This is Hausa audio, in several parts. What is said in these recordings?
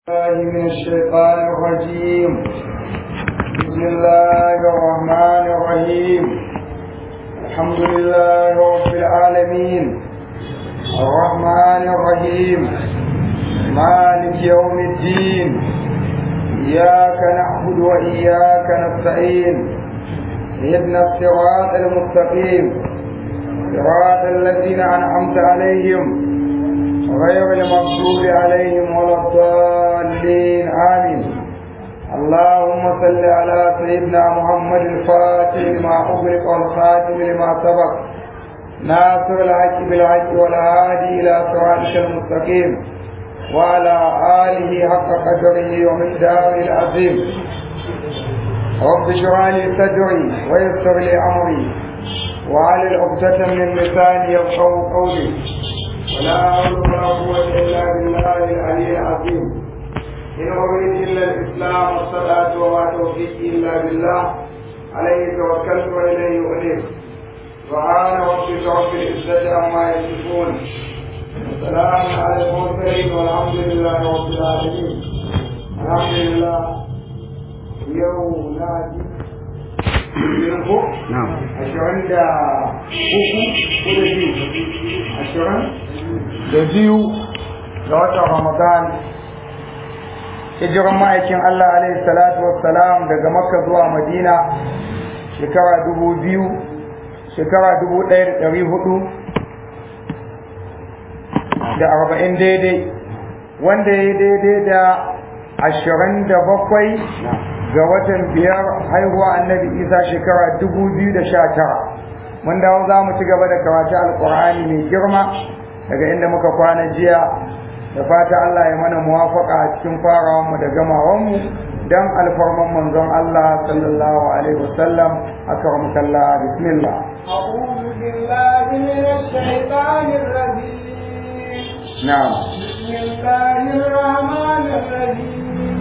من الشيطان الرجيم. بسم الله الرحمن الرحيم. الحمد لله رب العالمين الرحمن الرحيم مالك يوم الدين. إياك نعبد وإياك نستعين. اهدنا الصراط المستقيم صراط الذين أنعمت عليهم غير المغضوب عليهم ولا الضالين آمين. اللهم صل على سيدنا محمد الفاتح لما أغلق والخاتم لما سبق ناصر الحق بالحق والهادي إلى صراطك المستقيم وعلى آله حق قدره ومقداره العظيم. رب اشرح لي صدري ويسر لي أمري واحلل عقدة من لساني يفقهوا قولي. ولا حول ولا قوة إلا بالله العلي العظيم. إن أريد إلا الإسلام والصلاة وما توفيقي إلا بالله عليه توكلت وإليه أنيب. سبحان ربك رب العزة عما يصفون وسلام على المرسلين والحمد لله رب العالمين. الحمد لله. يوم نادي نعم 22 ga watan Ramadan hijiran ma'aikin Allah alaihi salatu wassalam daga Makka zuwa Madina shekara 1440 daidai, wanda ya daidai da 27 ga watan 5 haihuwa annabi Isa shekara 2019. mun dawo za mu ci gaba da karatu alqur'ani mai girma daga inda muka kwana jiya, da fata Allah ya mana muwafaqa a cikin farawan mu da gamawan mu dan alfarman manzon Allah sallallahu alaihi wasallam. akramukallah, bismillah. a'udhu billahi minash shaitanir rajim. na'am. bismillahir rahmanir rahim.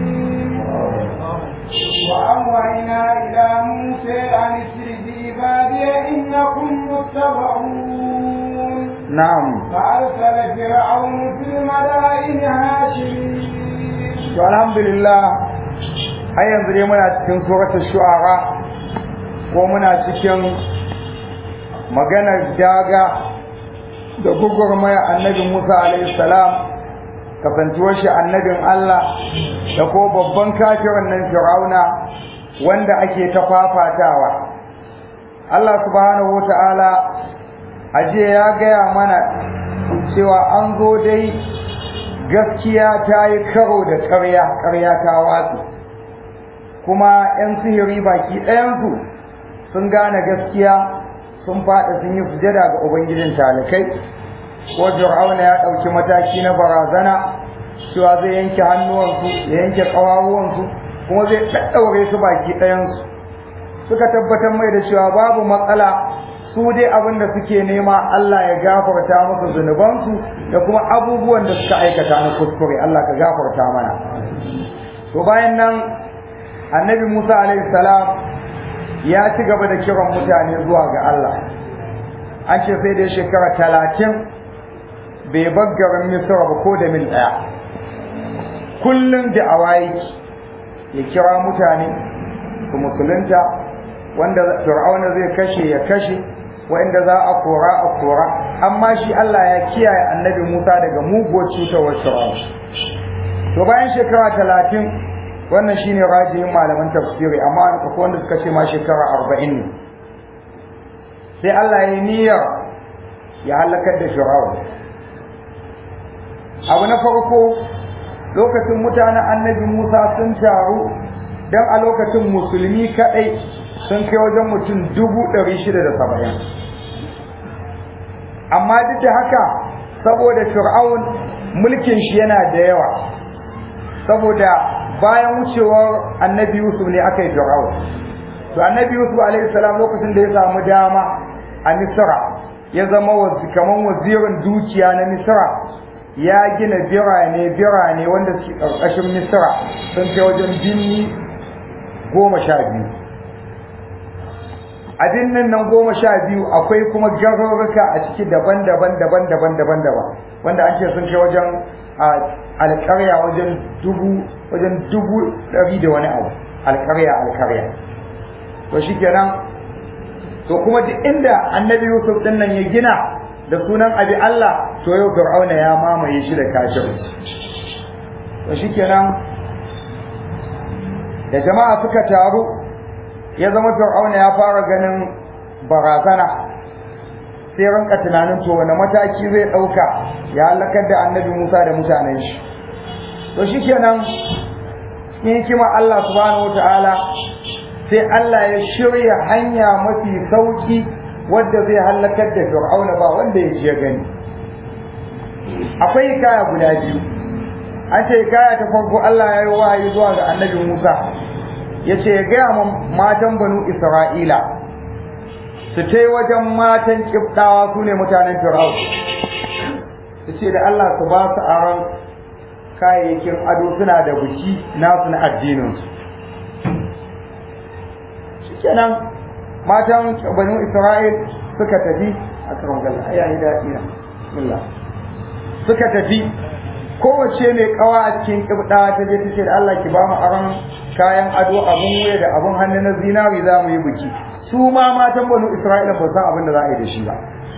وأوحينا إلى موسى أن اسر بعبادي إنكم متبعون. نعم. فأرسل فرعون في المدائن هاشمين. والحمد لله. har yanzu dai muna cikin suratul shu'ara ko muna cikin maganar daga da gugurmaya annabi Musa alaihi salam, kasantuwar shi annabin Allah da ko babban kafirin nan Fir'auna wanda ake ta fafatawa. Allah subhanahu wata'ala aje ya gaya mana cewa an zo dai gaskiya ta yi karo da ƙarya ta watsu, kuma 'yan sihiri baki ɗayansu sun gane gaskiya sun faɗa sun yi sujada ga Ubangijin talikai. ko Fir'auna ya ɗauki mataki na barazana cewa zai yanke hannuwansu ya yanke ƙawawansu kuma zai ɗaɗɗaure su baki ɗayansu. Suka tabbatar mai da cewa babu matsala, su dai abin da suke nema Allah ya gafarta musu zunubansu da kuma abubuwan da suka aikata na kuskure. Allah ka gafarta mana. To bayan nan annabi Musa alaihi salam ya ci gaba da kiran mutane zuwa ga Allah. An ce sai da shekara 30 bai bar garin Misra ba ko da mil ɗaya. Kullum da awayi ya kira mutane su musulunta, wanda Fir'auna zai kashe ya kashe, wanda za a kora. Amma shi Allah ya kiyaye annabi Musa daga muguwar cutarwar Fir'auna. To bayan shekara 30, wannan shine rajihin malaman tafsiri, amma akwai wanda suka ce ma shekara 40 ne, sai Allah ya yi niyyar ya halakar da Fir'auna. Abu na farko, lokacin mutanen annabi Musa sun taru, don a lokacin musulmi kaɗai sun kai wajen mutum 670. Amma duk da haka, saboda Fir'aun mulkin shi yana da yawa, saboda bayan wucewar annabi Yusuf ne aka yi Fir'aun. To annabi Yusuf alaihi salam lokacin da ya samu dama a Misra, ya zama kaman wazirin dukiya na Misra, ya gina birane wanda suke ƙarƙashin Misra sun kai wajen birni 12. A birnin nan 12 akwai kuma garuruka a ciki daban-daban wanda an ce sun kai wajen alƙarya wajen dubu ɗari da wani abu, alƙarya to shikenan. to kuma duk inda annabi Yusuf din nan ya gina da sunan abi Allah, to yau Fir'auna ya mamaye shi da kafirci. to shikenan da jama'a suka taru, ya zama Fir'auna ya fara ganin barazana, sai ranka tunanin to wani mataki zai dauka ya halakar da annabi Musa da mutanen shi. to shikenan in kima Allah subhanahu wataala sai Allah ya shirya hanya mafi sauki wadda zai halakar da Fir'auna ba wanda ya je gani. akwai kaya guda biyu. an ce kaya ta farko Allah ya yi wahayi zuwa ga annabi Musa, yace ya ga matan banu Isra'ila su tai wajen matan Kibdawa, su ne mutanen Fir'auna, yace da Allah su ba su aron kayayyakin ado, suna da biki nasu na addinin su. shikenan matan banu Isra'il suka tafi a karon galla ayayi daɗi na bismillah, suka tafi kowace mai kawa a cikin Kibdawa ta je ta ce da Allah ki ba mu aron kayan ado, abun wuya da abun hannu na zinari, za mu yi biki. su ma matan banu Isra'ila ba san abin da za a yi da shi ba.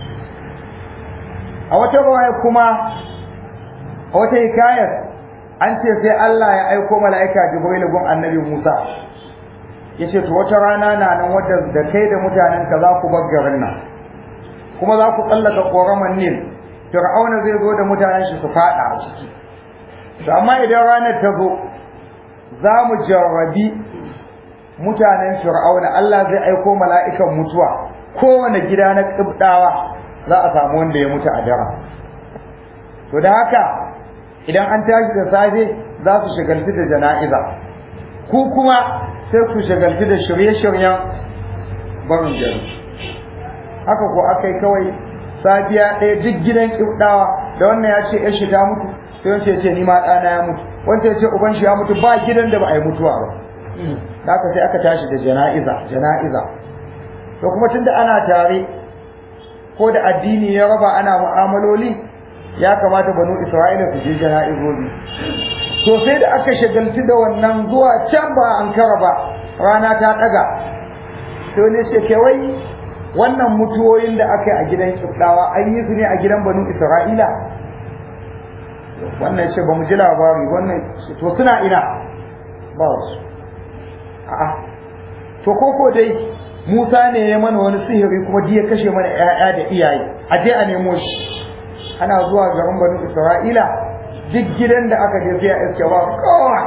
a wata riwaya kuma, a wata hikayar, an ce sai Allah ya aiko mala'ika Jibril gun annabi Musa, yace to wata rana na nan wadda da kai da mutanen ka za ku bar garin nan, kuma za ku tsallaka koraman Nil. Fir'auna zai zo da mutanen shi su fada a ciki. to amma idan ranar ta zo, za mu jarrabi mutanen Fir'auna, Allah zai aiko mala'ikan mutuwa, kowane gida na Kibdawa za a samu wanda ya mutu a dara. to da haka idan an tashi da safe za su shagaltu da jana'iza, ku kuma sai ku shagaltu da shirye-shiryen barin gari. haka ko akai kawai safiya ɗaya duk gidan Kibdawa, da wannan ya ce ya ta mutu, sai wancan ya ce ni ma ɗana ya mutu, wancan ya ce uban shi ya mutu, ba gidan da ba a yi mutuwa ba. da haka sai aka tashi da jana'iza. to kuma tunda ana tare, ko da addini ya raba ana mu'amaloli, ya kamata banu Isra'ila su je jana'izobi. to sai da aka shagaltu da wannan zuwa can ba an kara ba, rana ta ɗaga, to ne ce ke wai wannan mutuwoyin da aka yi a gidan Kibdawa an yi su ne a gidan banu Isra'ila? wannan ce ba mu ji labari. wannan to suna ina? ba su. a'a to koko dai Musa ne ya mana wani sihiri kuma ya kashe mana ƴaƴa da iyaye, a je a nemo shi. ana zuwa garin banu Isra'ila, duk gidan da aka je sai a iske ba kowa,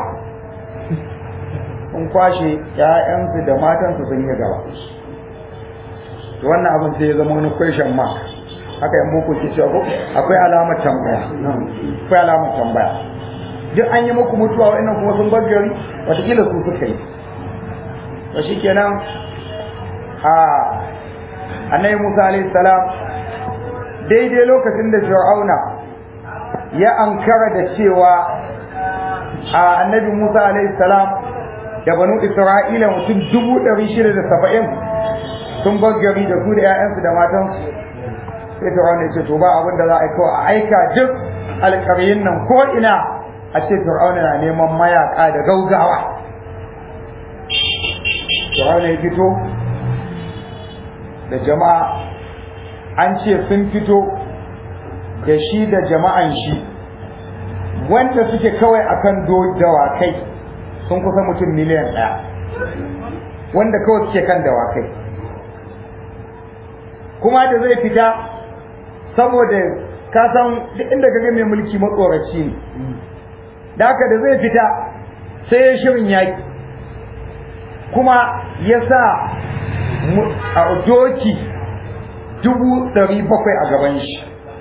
sun kwashe ƴaƴansu da matansu sun yi gaba. to wannan abin sai ya zama wani question mark, haka yan boko ke cewa akwai alamar tambaya. duk an yi muku mutuwa, wa'annan kuma sun bar gari, wataƙila su suka yi. to shikenan annabi Musa alayhi salam, daidai lokacin da Fir'auna ya ankara da cewa annabi Musa alayhi salam da banu Isra'ila mutum 670 sun bar gari da su da 'ya'yansu da matansu, sai Fir'auna ya ce to ba abin da za a kawo, a aika duk alƙaryin nan ko ina a ce Fir'auna na neman mayaka da gaugawa. Fir'auna ya fito da jama'a, an ce sun fito da shi da jama'an shi wanda suke kawai akan dawakai sun kusa mutum miliyan 1, wanda kawai suke kan dawakai. kuma da zai fita, saboda ka san duk inda kaga mai mulki matsoraci ne, da haka da zai fita sai ya shirin yaki, kuma ya sa a doki 700,000 a gaban shi,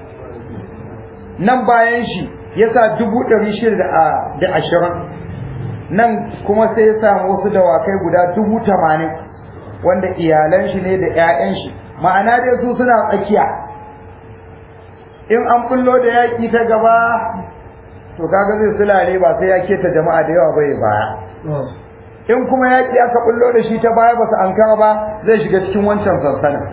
nan bayan shi ya sa 620,000, nan kuma sai ya samu wasu dawakai guda 80,000 wanda iyalan shi ne da 'ya'yan shi, ma'ana dai su suna tsakiya. in an bullo da yaki ta gaba, to kaga zai sulale, ba sai ya keta jama'a da yawa bai baya. in kuma yaki aka bullo da shi ta baya ba su ankara ba, zai shiga cikin wancan sansanin.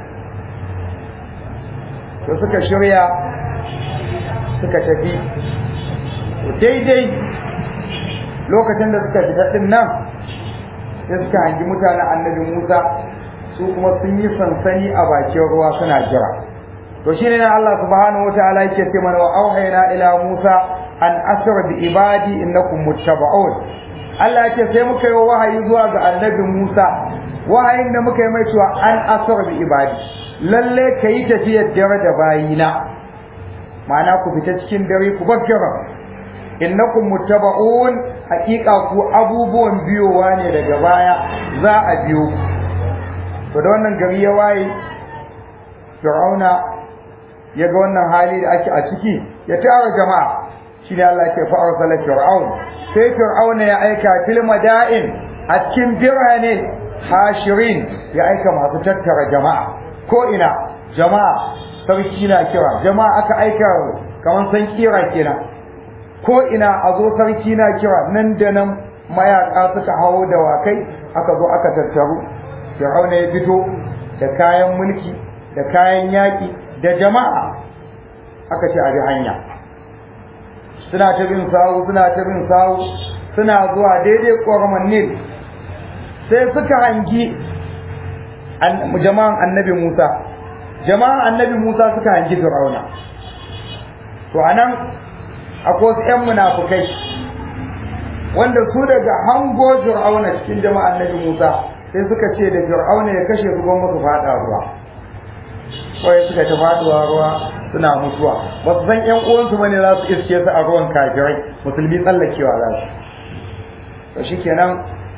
to suka shirya suka tafi daidai lokacin da suka fita din nan sai suka hangi mutanen annabi Musa su kuma sun yi sansani a bakin ruwa suna jira. To shine ne Allah subhanahu wataala yake ce mana wa auhayna ila Musa an asra bi ibadi innakum muttaba'un. Allah yake sai muka yi wahayi zuwa ga annabi Musa, wahayin da muka yi mai cewa an asra bi ibadi, lalle kai tafiyar dare da bayina, ma'ana ku fita cikin dare ku bakkara, innakum muttaba'un, hakika ku abubuwan biyowa ne daga baya za a biyo. To da wannan gari ya waye, Fir'auna ya ga wannan hali da ake a ciki, ya tara jama'a. Shi ne Allah ke fa'ar salar Fir'aun. Sai Fir'auna ya aika fil mada'in a cikin birane hashirin, ya aika masu tattara jama'a. Ko ina jama'a, sarki na kira, jama'a aka aika kamar san kira kenan. Ko ina a zo sarki na kira, nan da nan mayaka suka hawo dawakai, aka zo aka tattaru. Fir'auna ya fito da kayan mulki, da kayan yaƙi, da jama'a, aka ce a bi hanya. Suna ta bin sawu, suna zuwa daidai ƙoraman Nil. Sai suka hangi jama'an annabi Musa. Jama'an annabi Musa suka hangi Fir'auna. To anan akwai wasu ‘yan munafukai wanda su daga hango Fir'auna cikin jama'an annabi Musa sai suka ce da Fir'auna ya kashe su gwamma su faɗa ruwa. Kawai suka ta faɗuwa ruwa suna mutuwa, ba su san ƴan uwansu bane za su iske su a ruwan kafirai, musulmi tsallakewa za su. To shikenan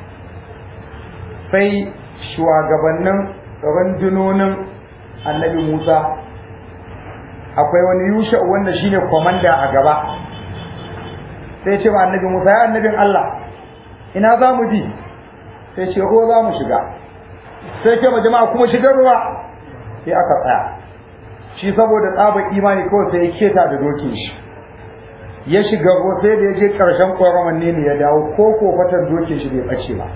sai shugabannin rundunonin annabi Musa, akwai wani Yusha wanda shine komanda a gaba, sai ce ma annabi Musa, ya annabin Allah, ina za mu bi? Sai ce ruwa za mu shiga. Sai ce ma jama'a kuma shigar ruwa. Sai aka tsaya. Shi saboda tsabar imani kawai sai ya keta da dokin shi. Ya shiga ruwa sai da ya je ƙarshen ƙoraman ne ya dawo, ko kofatar dokin shi bai ɓace ba.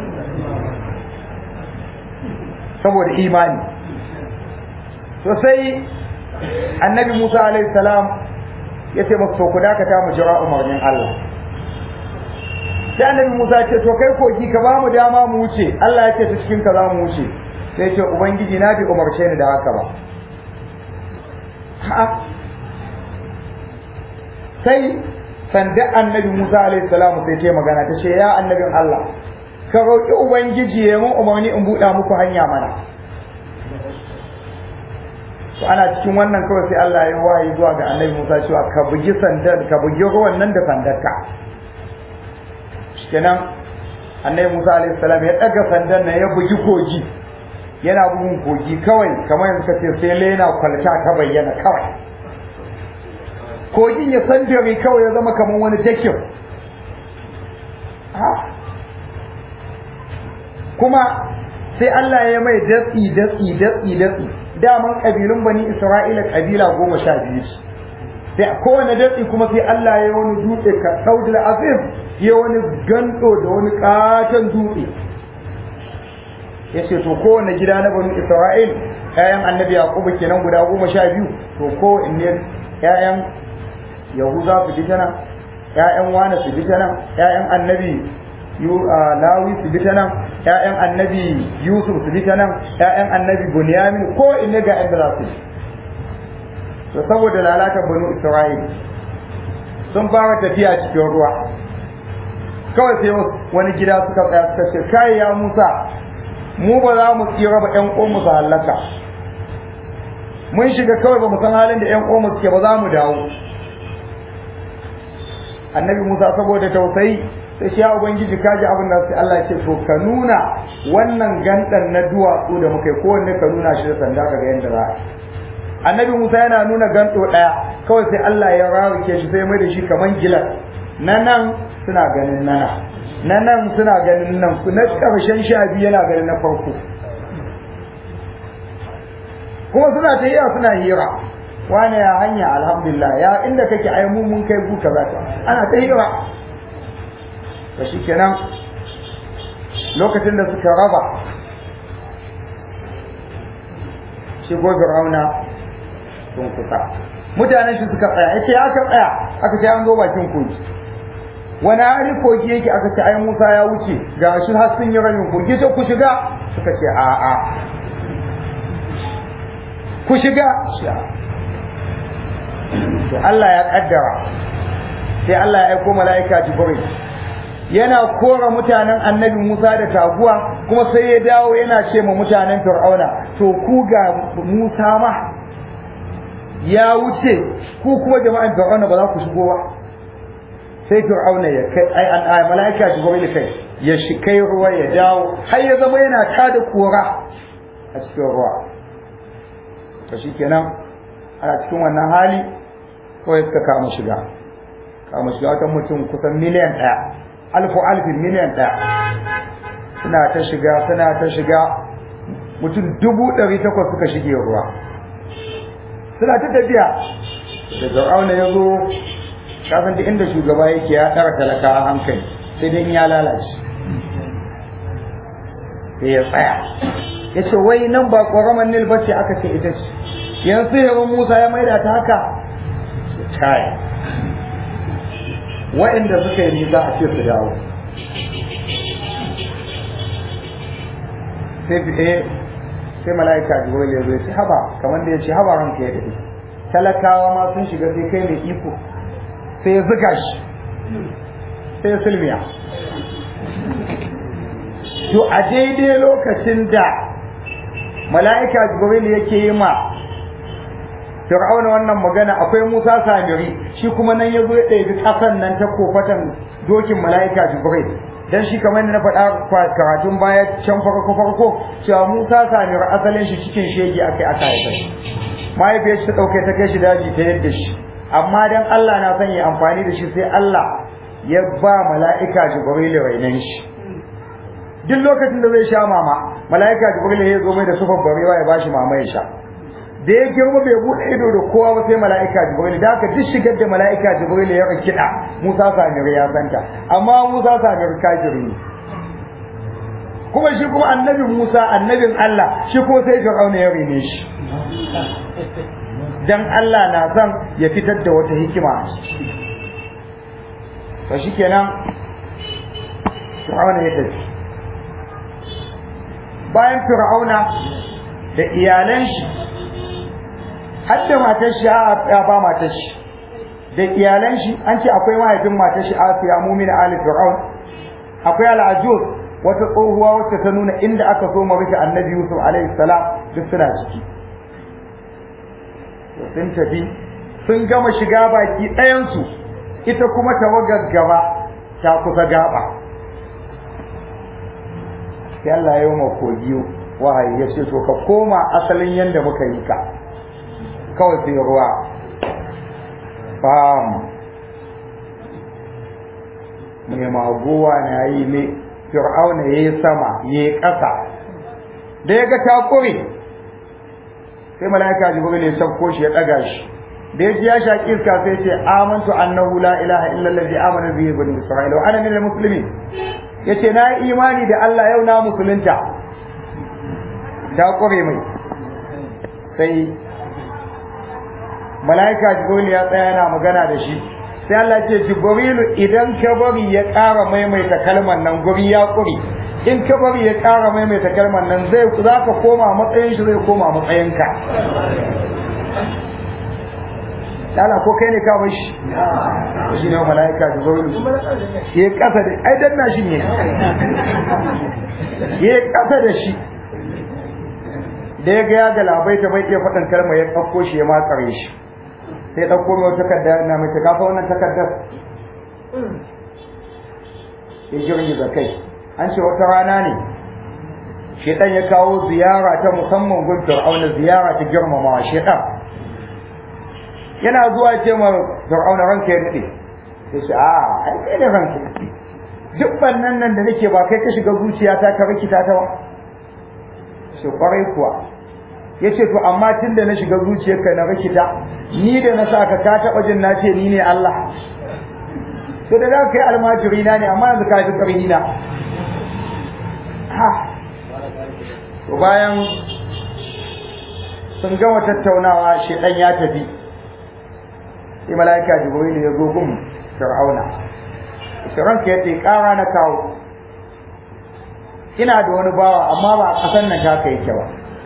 Saboda imani. To sai annabi Musa alaihi salam ya ce masu ku dakata mu jira umarnin Allah. Sai annabi Musa ya ce to kai koki ka ba mu dama mu wuce, Allah ya ce ta cikin ka za mu wuce. Sai ce ubangiji na bi umarce ni da haka ba. Sai sanda annabi Musa alaihi salam sai ta magana, ta ce ya annabin Allah, ka roƙi ubangiji ya mun umarni in buɗa muku hanya mana. To ana cikin wannan kawai sai Allah ya wahayi zuwa ga annabi Musa cewa ka bugi sandar, ka bugi ruwan nan da sandarka. Kenan annabi Musa alaihi salam ya daga sandan nan ya bugi kogi, yana bugun kogi kawai kamar yanzu kace sai lena kwalta ta bayyana kawai. Kogin ya sandare kawai ya zama kamar wani dakin. Kuma sai Allah ya mai datsi. Daman kabilun bani Isra'ila kabila 12 ce. Sai kowane datsi kuma sai Allah ya wani dutse ka Daudul Azim, ya wani gando da wani katon dutse. Yace to kowane gida na bani Isra'il, ƴaƴan Annabi Yaqub kenan guda 12, to ko inne ƴaƴan Yahuza su bi ta nan, ƴaƴan Wana su bi ta nan, ƴaƴan Annabi Lawi su bi ta nan, ƴaƴan Annabi Yusuf su bi ta nan, ƴaƴan Annabi Bunyamin, ko inne ga inda za su. To saboda lalatar banu Isra'il sun fara tafiya cikin ruwa, kawai sai wani gida suka tsaya suka ce kai ya Musa, mu ba za mu tsira ba, ƴan uwanmu su hallaka. Mun shiga kawai ba mu san halin da ƴan uwanmu suke ba, za mu dawo. Annabi Musa saboda tausayi sai shi ya ubangiji kaji abin da sai Allah ya ce to ka nuna wannan gandan na duwatsu da muka yi, kowanne ka nuna shi da sanda ka ga yanda za a. Annabi Musa yana nuna ganto daya, kawai sai Allah ya rarike shi sai mai da shi kaman gilas. Nan suna ganin nan suna ganin nan, na karshen shafi yana ganin na farko. Kuma suna ta iya suna hira, wane ya hanya alhamdulillah, ya inda kake ai mun kai buka zaka, ana ta hira. To shikenan lokacin da suka raba shi Fir'auna sun kusa, mutanen shi suka tsaya, yace ya ka tsaya, aka ce an zo bakin kogi. Wani hali kogi yake? aka ce ai Musa ya wuce ga shi har sun yi ramin kogi. Ce ku shiga, suka ce a'a ku shiga. sai Allah ya kaddara, sai Allah ya aiko mala'ika Jibril yana kora mutanen annabi Musa da taguwa, kuma sai ya dawo yana ce ma mutanen Fir'auna, to ku ga Musa ma ya wuce, ku kuma jama'an Fir'auna ba za ku shigo ba. sai Fir'auna ya kai ai mala'ika Jibril kai ya kai ruwa ya dawo, har ya zama yana tada kora a cikin ruwa. to shikenan ana cikin wannan hali kawai suka kama shiga wata mutum kusan miliyan 1, miliyan 1 suna ta shiga mutum 800 suka shige ruwa, suna ta tafiya. da Fir'auna ya zo, kasan duk inda shugaba yake ya tsara talaka a hankali, sai dai ya lalace sai ya tsaya ya ce wai nan ba ƙoramar Nil ba ce? aka ce ita ce. yanzu yawan Musa ya maida ta haka kai waɗanda suka yi nisa a ce su dawo. sai mala'ika Jibril ya zo ya ce haba, kamar da ya ce haba ranka ya daɗe, talakawa ma sun shiga sai kai mai iko. sai ya zuga shi, sai ya silmiya. to a daidai lokacin da mala'ika Jibril yake yi ma Fir'auna wannan magana, akwai Musa Samiri, shi kuma nan ya zo ya ɗebi ƙasan nan ta kofatan dokin mala'ika Jibril. dan shi kamar da na faɗa karatun baya can farko cewa Musa Samiri asalin shi cikin shege aka haifa shi. mahaifiyar shi ta ɗauke ta kai shi daji ta yadda shi, amma dan Allah na son ya amfani da shi, sai Allah ya ba mala'ika Jibril rainan shi. duk lokacin da zai sha mama, mala'ika Jibril ya zo mai da sufar barewa ya bashi mama ya sha. da ya girma bai bude ido da kowa ba sai mala'ika Jibril. da haka duk shigar da mala'ika Jibril ya rikida, Musa Samiri ya santa, amma Musa Samiri kafiri ne. kuma shi kuma annabi Musa annabin Allah, shi ko sai Fir'auna ya rene shi. dan Allah na son ya fitar da wata hikima. to shikenan Fir'auna ya tafi. bayan Fir'auna da iyalan shi, hadda matar shi ya ba matar shi da iyalan shi, an ce akwai mahaifin matar shi Asiya mu'mina ali Fir'aun, akwai al-Ajuz wata tsohuwa wacce ta nuna inda aka so mu rufe annabi Yusuf alaihi salam, duk suna ciki. sun tafi sun gama shiga baki ɗayansu, ita kuma tawagar gaba ta kusa gaba. sai Allah ya yi wa kogi wahayi ya ce to ka koma asalin yanda muka yi ka, kawai sai ruwa bam mai magowa na yi ne. Fir'auna ya yi sama ya yi ƙasa, da ya ga takuri sai mala'ika Jibril ya sauko shi ya ɗaga shi. da ya ji ya shaƙi iska sai ce amantu annahu la ilaha illa allazi amana bihi bani isra'ila wa ana minal muslimin. yace na yi imani da Allah, yau na musulunta. ta kore mai. sai mala'ika Jibril ya tsaya yana magana da shi, sai Allah ce Jibrilu idan ka bari ya ƙara maimaita kalmar nan guri ya kure, in ka bari ya ƙara maimaita kalmar nan za ka koma matsayin shi, zai koma matsayinka. Dala ko kai ne ka bar shi? Shi ne mala'ika Jibril ya kasa da ai danna shi ne, ya kasa da shi. da ya ga ya galabaita bai iya faɗin kalmar, ya ɗauko shi ya makare shi. sai ɗauko mai takarda na mai kafa wannan takardar, ya girgiza kai. an ce wata rana ne shedan ya kawo ziyara ta musamman gun Fir'auna, ziyara ta girmamawa. shedan yana zuwa ce ma Fir'auna ranka ya daɗe, sai ce a ai kai ne ranka ya daɗe, duk bannan nan da nake ba kai ka shiga zuciyata ka rikita ta ba? sai kwarai kuwa. ya ce to amma tun da na shiga zuciyarka na rikita, ni da na saka ka taɓa jin na ce ni ne Allah? to da za ka yi almajiri na ne, amma yanzu ka fi ƙarfi na. to bayan sun gama tattaunawa, shedan ya tafi. sai malaika jibril ya zo gun fir'auna fir'aun ke yace ƙara na kawo ina da wani bawa amma ba a ƙasar nan ta kai ke ba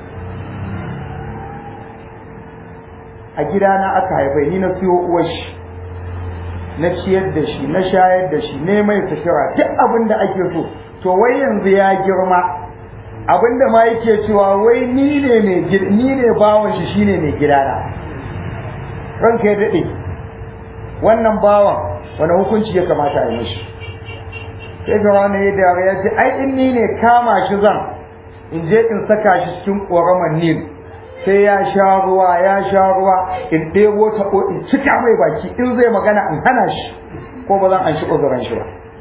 a gidana aka haifa ni na siyo uwar shi na ciyar da shi na shayar da shi ne mai sutura duk abin da ake so to wai yanzu ya girma abin da ma yake cewa wai ni ne bawan shi shine mai gidana ranka ya dade wannan bawan wani hukunci ya kamata a yi mishi sai ga wani ya da ya ce ai in ni ne kama shi zan in je in saka shi cikin ƙoramar Nil sai ya sha ruwa in ɗebo ta ko in cika mai baki in zai magana in hana shi ko ba zan an shi uzuran shi ba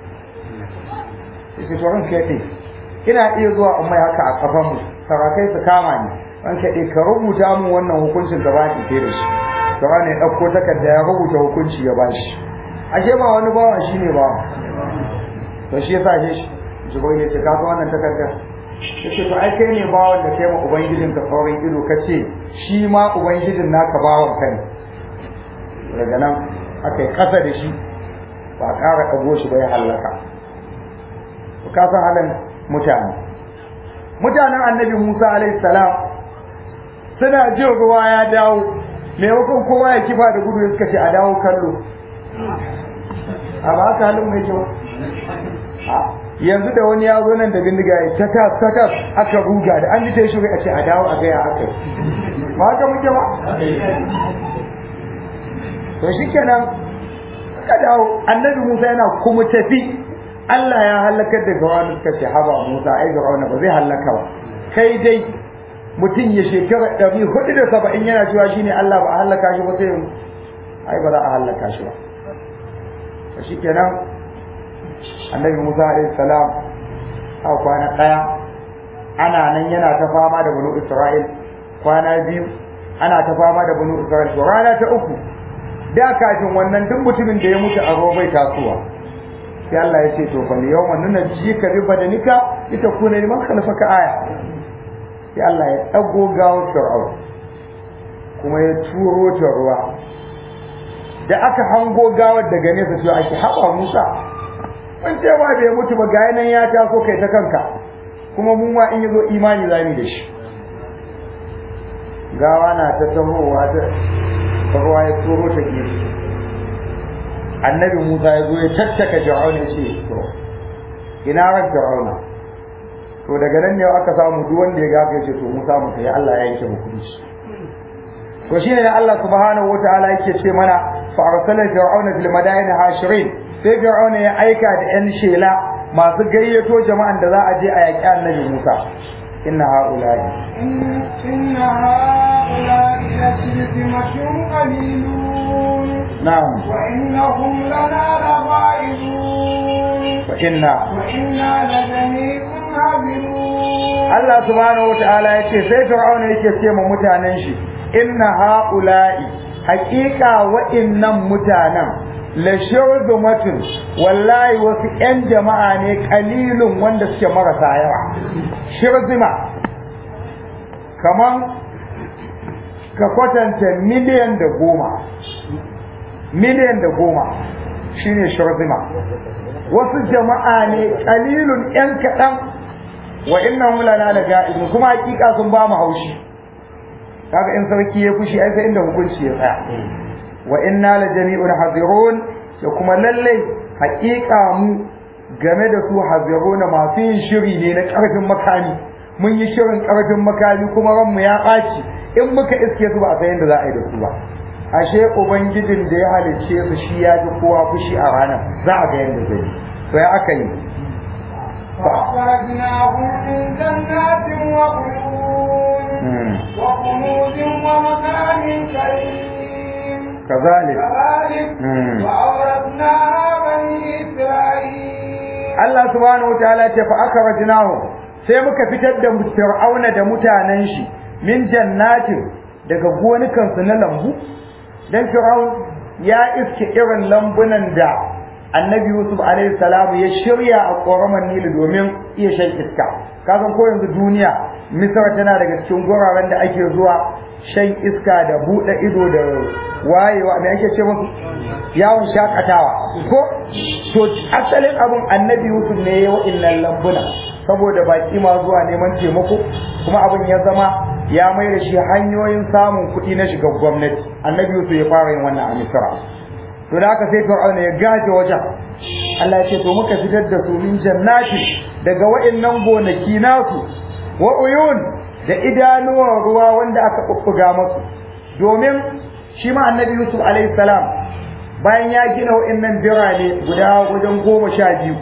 sai to ranka yade ina iya zuwa in mai haka a kafan mu sarakai su kama ni ranka yade ka rubuta mun wannan hukuncin da ba ki da shi to ne dauko takarda ya rubuta hukunci ya bashi ashe ba wani bawa shine ba to shi yasa shi jibril ya ce ka ga wannan takardar yace to ai kai ne bawon da kai ma ubangijin ka saurin ido kace shi ma ubangijin naka bawon ka ne daga nan akai kasa da shi ba ƙara kago shi ba ya halaka to ka san halin mutanen annabi Musa alaihi salam suna jin ruwa ya dawo maimakon kowa ya kifa da gudu suka ce a dawo kallo a ba ka halin mai kyau yanzu da wani ya zo nan da bindiga ya tatas aka ruga da an ji ta shi a ce a dawo a gaya aka ba haka muke ba to shikenan ka dawo annabi Musa yana kuma tafi Allah ya halakar da Fir'auna suka ce haba Musa ai Fir'auna ba zai halaka ba kai dai mutum ya shekara 470 yana cewa shine Allah ba a halaka shi ba sai ai ba za a halaka shi ba to shikenan annabi Musa alaihi salam a kwana daya ana nan yana ta fama da banu Isra'il kwana biyu ana ta fama da banu Isra'il to rana ta uku da kafin wannan duk mutumin da ya mutu a ruwa bai tasowa sai Allah ya ce to fa yawma nunajjika bi badanika litakuna liman khalfaka aya sai Allah ya dago gawo Fir'aun kuma ya turo ta ruwa da aka hango gawar daga nesa sai ake haba Musa mun ce ba bai mutu ba ga nan ya taso kai ta kanka kuma mu ma in yazo imani zamu da shi gawa na ta tahowa ta ruwa ya turo ta gefe annabi Musa ya zo ya tattaka Fir'auna ya ce to ina ran Fir'auna to daga nan ne aka samu duk wanda ya gafe ce to Musa mu sai Allah ya yanke hukunci to shine da Allah subhanahu wataala yake ce mana fa arsala fir'auna fil madaini hashirin sai Fir'auna ya aika da yan shela masu gayyato jama'an da za a je a yaki annabi Musa inna haula'i lashirzimatun qalilun na'am wa innahum lana laghaizun wa inna lajami'un hadirun Allah subhanahu wataala yace sai Fir'auna yake ce ma mutanen shi inna haula'i haqiqa wa'innan mutanen la shurdumatun wallahi wasu ƴan jama'a ne kalilun wanda suke marasa yawa shirzima kaman ka kwatanta miliyan da goma shine shirzima wasu jama'a ne kalilun ƴan kaɗan wa innahum lana laga'izun kuma hakika sun ba mu haushi kaga in sarki ya fushi ai sai inda hukunci ya tsaya wa inna la jami'un hazirun da kuma lalle hakika mu game da su hazirun masu yin shiri ne na karfin makami mun yi shirin karfin makami kuma ranmu ya ɓaci in muka iske su ba a san yadda za a yi da su ba ashe ubangijin da ya halicce su shi ya ji kowa fushi a ranar za a ga yadda zai to ya aka yi فأخرجناهم من جنات وكنوز ومكان كريم كذلك وأورثناها بني إسرائيل Allah subhanahu wataala ce fa akhrajnahu sai muka fitar da Fir'auna da mutanen shi min jannatin daga gonukan su na lambu dan Fir'aun ya iske irin lambunan da Annabi Yusuf alaihi salam ya shirya a ƙoramar Nil domin iya shan iska kasan ko yanzu duniya Misra tana daga cikin guraren da ake zuwa shan iska da buɗe ido da wayewa me ake ce musu yawon shakatawa ko to asalin abun annabi Yusuf ne ya wa'innan lambuna saboda baki ma zuwa neman taimako kuma abun ya zama ya mai da shi hanyoyin samun kuɗi na shiga gwamnati annabi Yusuf ya fara yin wannan a Misra to da haka sai Fir'auna ya gaje wajen Allah ya ce to muka fitar da su min jannati daga wa'innan gonaki nasu wa uyun da idanuwan ruwa wanda aka bubbuga masu domin shi ma annabi Yusuf alaihi salam bayan ya gina wa'annan birane guda wajen 12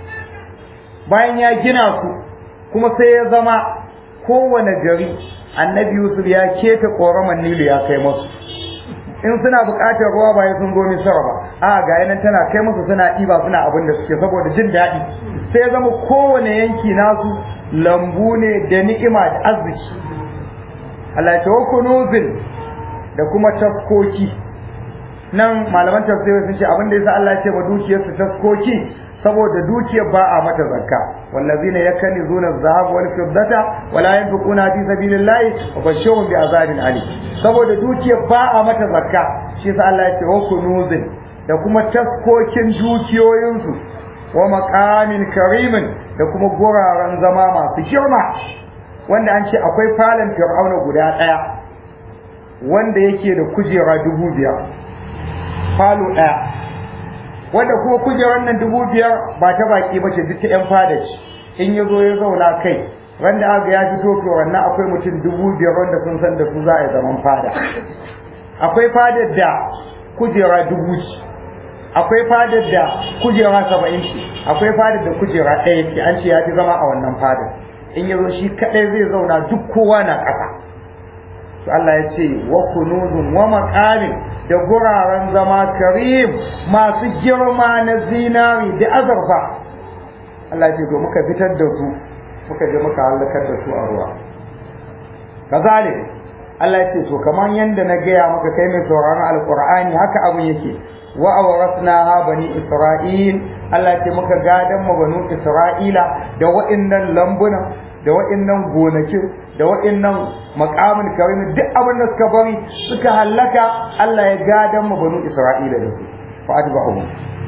bayan ya gina su kuma sai ya zama kowane gari annabi Yusuf ya keta koraman Nilu ya kai masu in suna buƙatar ruwa ba sun zo Misra ba a ga yanan tana kai musu suna ɗiba suna abin da suke saboda jin daɗi sai ya zama kowane yanki nasu lambu ne da ni'ima da arziki Allah ya kunuzin da kuma taskoki nan malaman tafsiri sun ce abin da yasa Allah ya ce ba dukiyar su taskoki saboda dukiyar ba a mata zakka wallazina yakunizuna adh-dhahab wal fiddata wala yunfiquna fi sabilillahi wa bashirhum bi azabin alim saboda dukiyar ba a mata zakka shi yasa Allah ya ce wa kunuzin da kuma taskokin dukiyoyinsu wa maqamin karimin da kuma guraren zama masu girma wanda an ce akwai falon Fir'auna guda ɗaya wanda yake da kujera 5,000 falo ɗaya wanda kuma kujerar nan 5,000 ba ta baki ba ce duk ta ƴan fada ce in ya zo ya zauna kai wanda aka ya fito to wannan akwai mutum 5,000 wanda sun san da su za a yi zaman fada akwai fadar da kujera 1,000 akwai fadar da kujera 70 akwai fadar da kujera ɗaya ce an ce ya fi zama a wannan fadar in ya zo shi kaɗai zai zauna duk kowa na ƙasa to Allah ya ce wa kunuzun wa maqamin da guraren zama karim masu girma na zinari da azurfa Allah ya ce to muka fitar da su muka je muka halakar da su a ruwa kazalik Allah ya ce to kaman yanda na gaya maka kai mai sauraron alqur'ani haka abun yake wa awrasnaha bani isra'il Allah ya ce muka gadan mu banu isra'ila da wa'annan lambuna da wa'annan gonakin da wa'annan maqamin karim duk abin da suka bari suka halaka Allah ya gadan mu banu isra'ila da su fa atba'uhum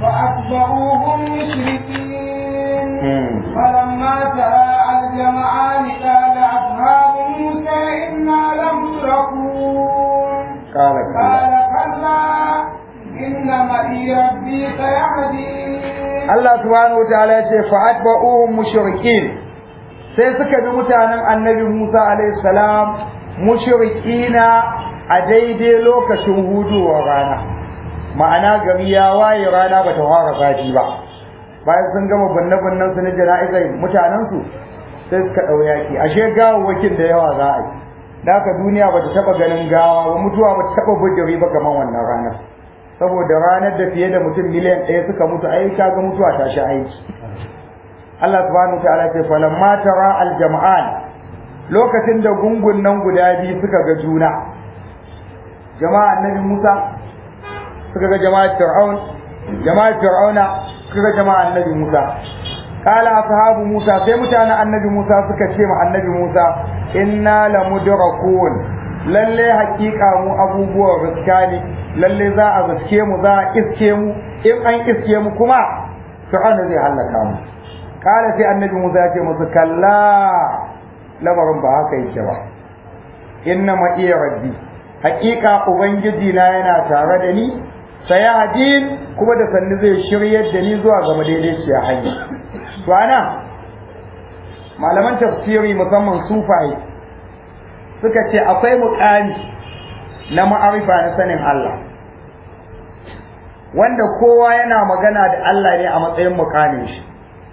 مشركين فلما تراءى الجمعان قال أصحاب موسى إنا لمدركون قال كلا إن معي ربي سيهدين الله سبحانه وتعالى فأتبعوهم مشركين sai suka bi mutanen annabi Musa alaihi salam mushrikina a daidai lokacin hudowar rana ma'ana gari ya waye rana bata fara zafi ba bayan sun gama banne-bannen su na jana'izai mutanen su sai suka dau yaki ashe gawawwakin da yawa za a yi da haka duniya bata taba ganin gawa ba mutuwa bata taba bujiri ba kamar wannan ranar saboda ranar da fiye da mutum miliyan 1 suka mutu ai kaga mutuwa ta shi aiki Allah subhanahu wataala ce falamma tara aljam'an lokacin da gungun nan guda biyu suka ga juna jama'a annabi Musa suka ga jama'a Fir'auna suka ga jama'a annabi Musa qala ashabu Musa sai mutanen annabi Musa suka ce ma annabi Musa inna lamudrakun lalle haƙiƙa mu abubuwan riskani lalle za a riske mu za a iske mu in an iske mu kuma Fir'auna zai halaka mu kala sai annabi Musa ya ce musu kalla lamarin ba haka yake ba inna ma iya rabbi haƙiƙa ubangiji na yana tare da ni sayahadin kuma da sanni zai shiryar da ni zuwa ga madaidaiciya hanya to ana malaman tafsiri musamman sufaye suka ce akwai muƙami na ma'arifa na sanin Allah wanda kowa yana magana da Allah ne a matsayin muƙamin shi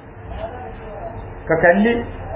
ka kalli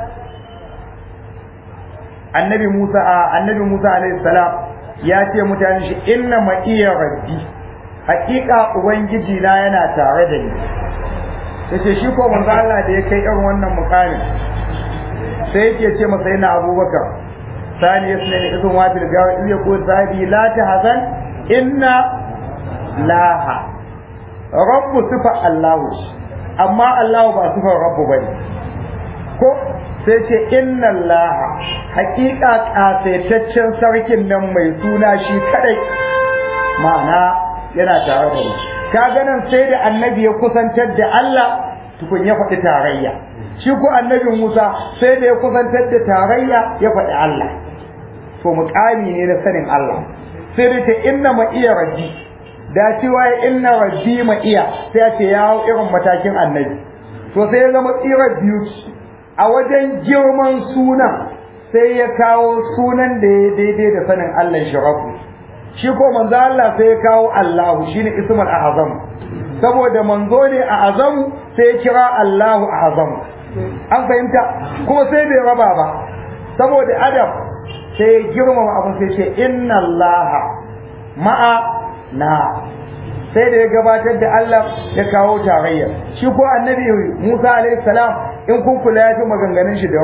annabi Musa alaihi salam ya ce mutane shi inna ma iya rabbi hakika ubangiji na yana tare da ni yace shi ko manzo Allah da ya kai irin wannan mukamin sai yake ce masa yana Abubakar sani yasne ne idan wafil gawa iya ko sahibi la tahzan inna laha rabbu sifa Allahu amma Allahu ba sifar rabbu bane ko sai ce inna Allah hakika kasaitaccen sarkin nan mai suna shi kadai ma'ana yana tare da mu kaga nan sai da annabi ya kusantar da Allah tukun ya faɗi tarayya shi ko annabi Musa sai da ya kusantar da tarayya ya faɗi Allah to muƙami ne na sanin Allah sai da ta inna ma iya rabbi da cewa inna rabbi ma iya sai ya ce ya hau irin matakin annabi to sai ya zama tsirar biyu a wajen girman sunan sai ya kawo sunan da ya daidai da sanin Allah shi rabu shi ko manzo Allah sai ya kawo Allahu shine ismul azam saboda manzo ne a azamu sai ya kira Allahu a azamu an fahimta kuma sai bai raba ba saboda adam sai ya girmama abin sai ce inna Allaha ma'a na sai da ya gabatar da Allah ya kawo tarayya shi ko annabi Musa alaihi salam in kun kula ya fi maganganun shi da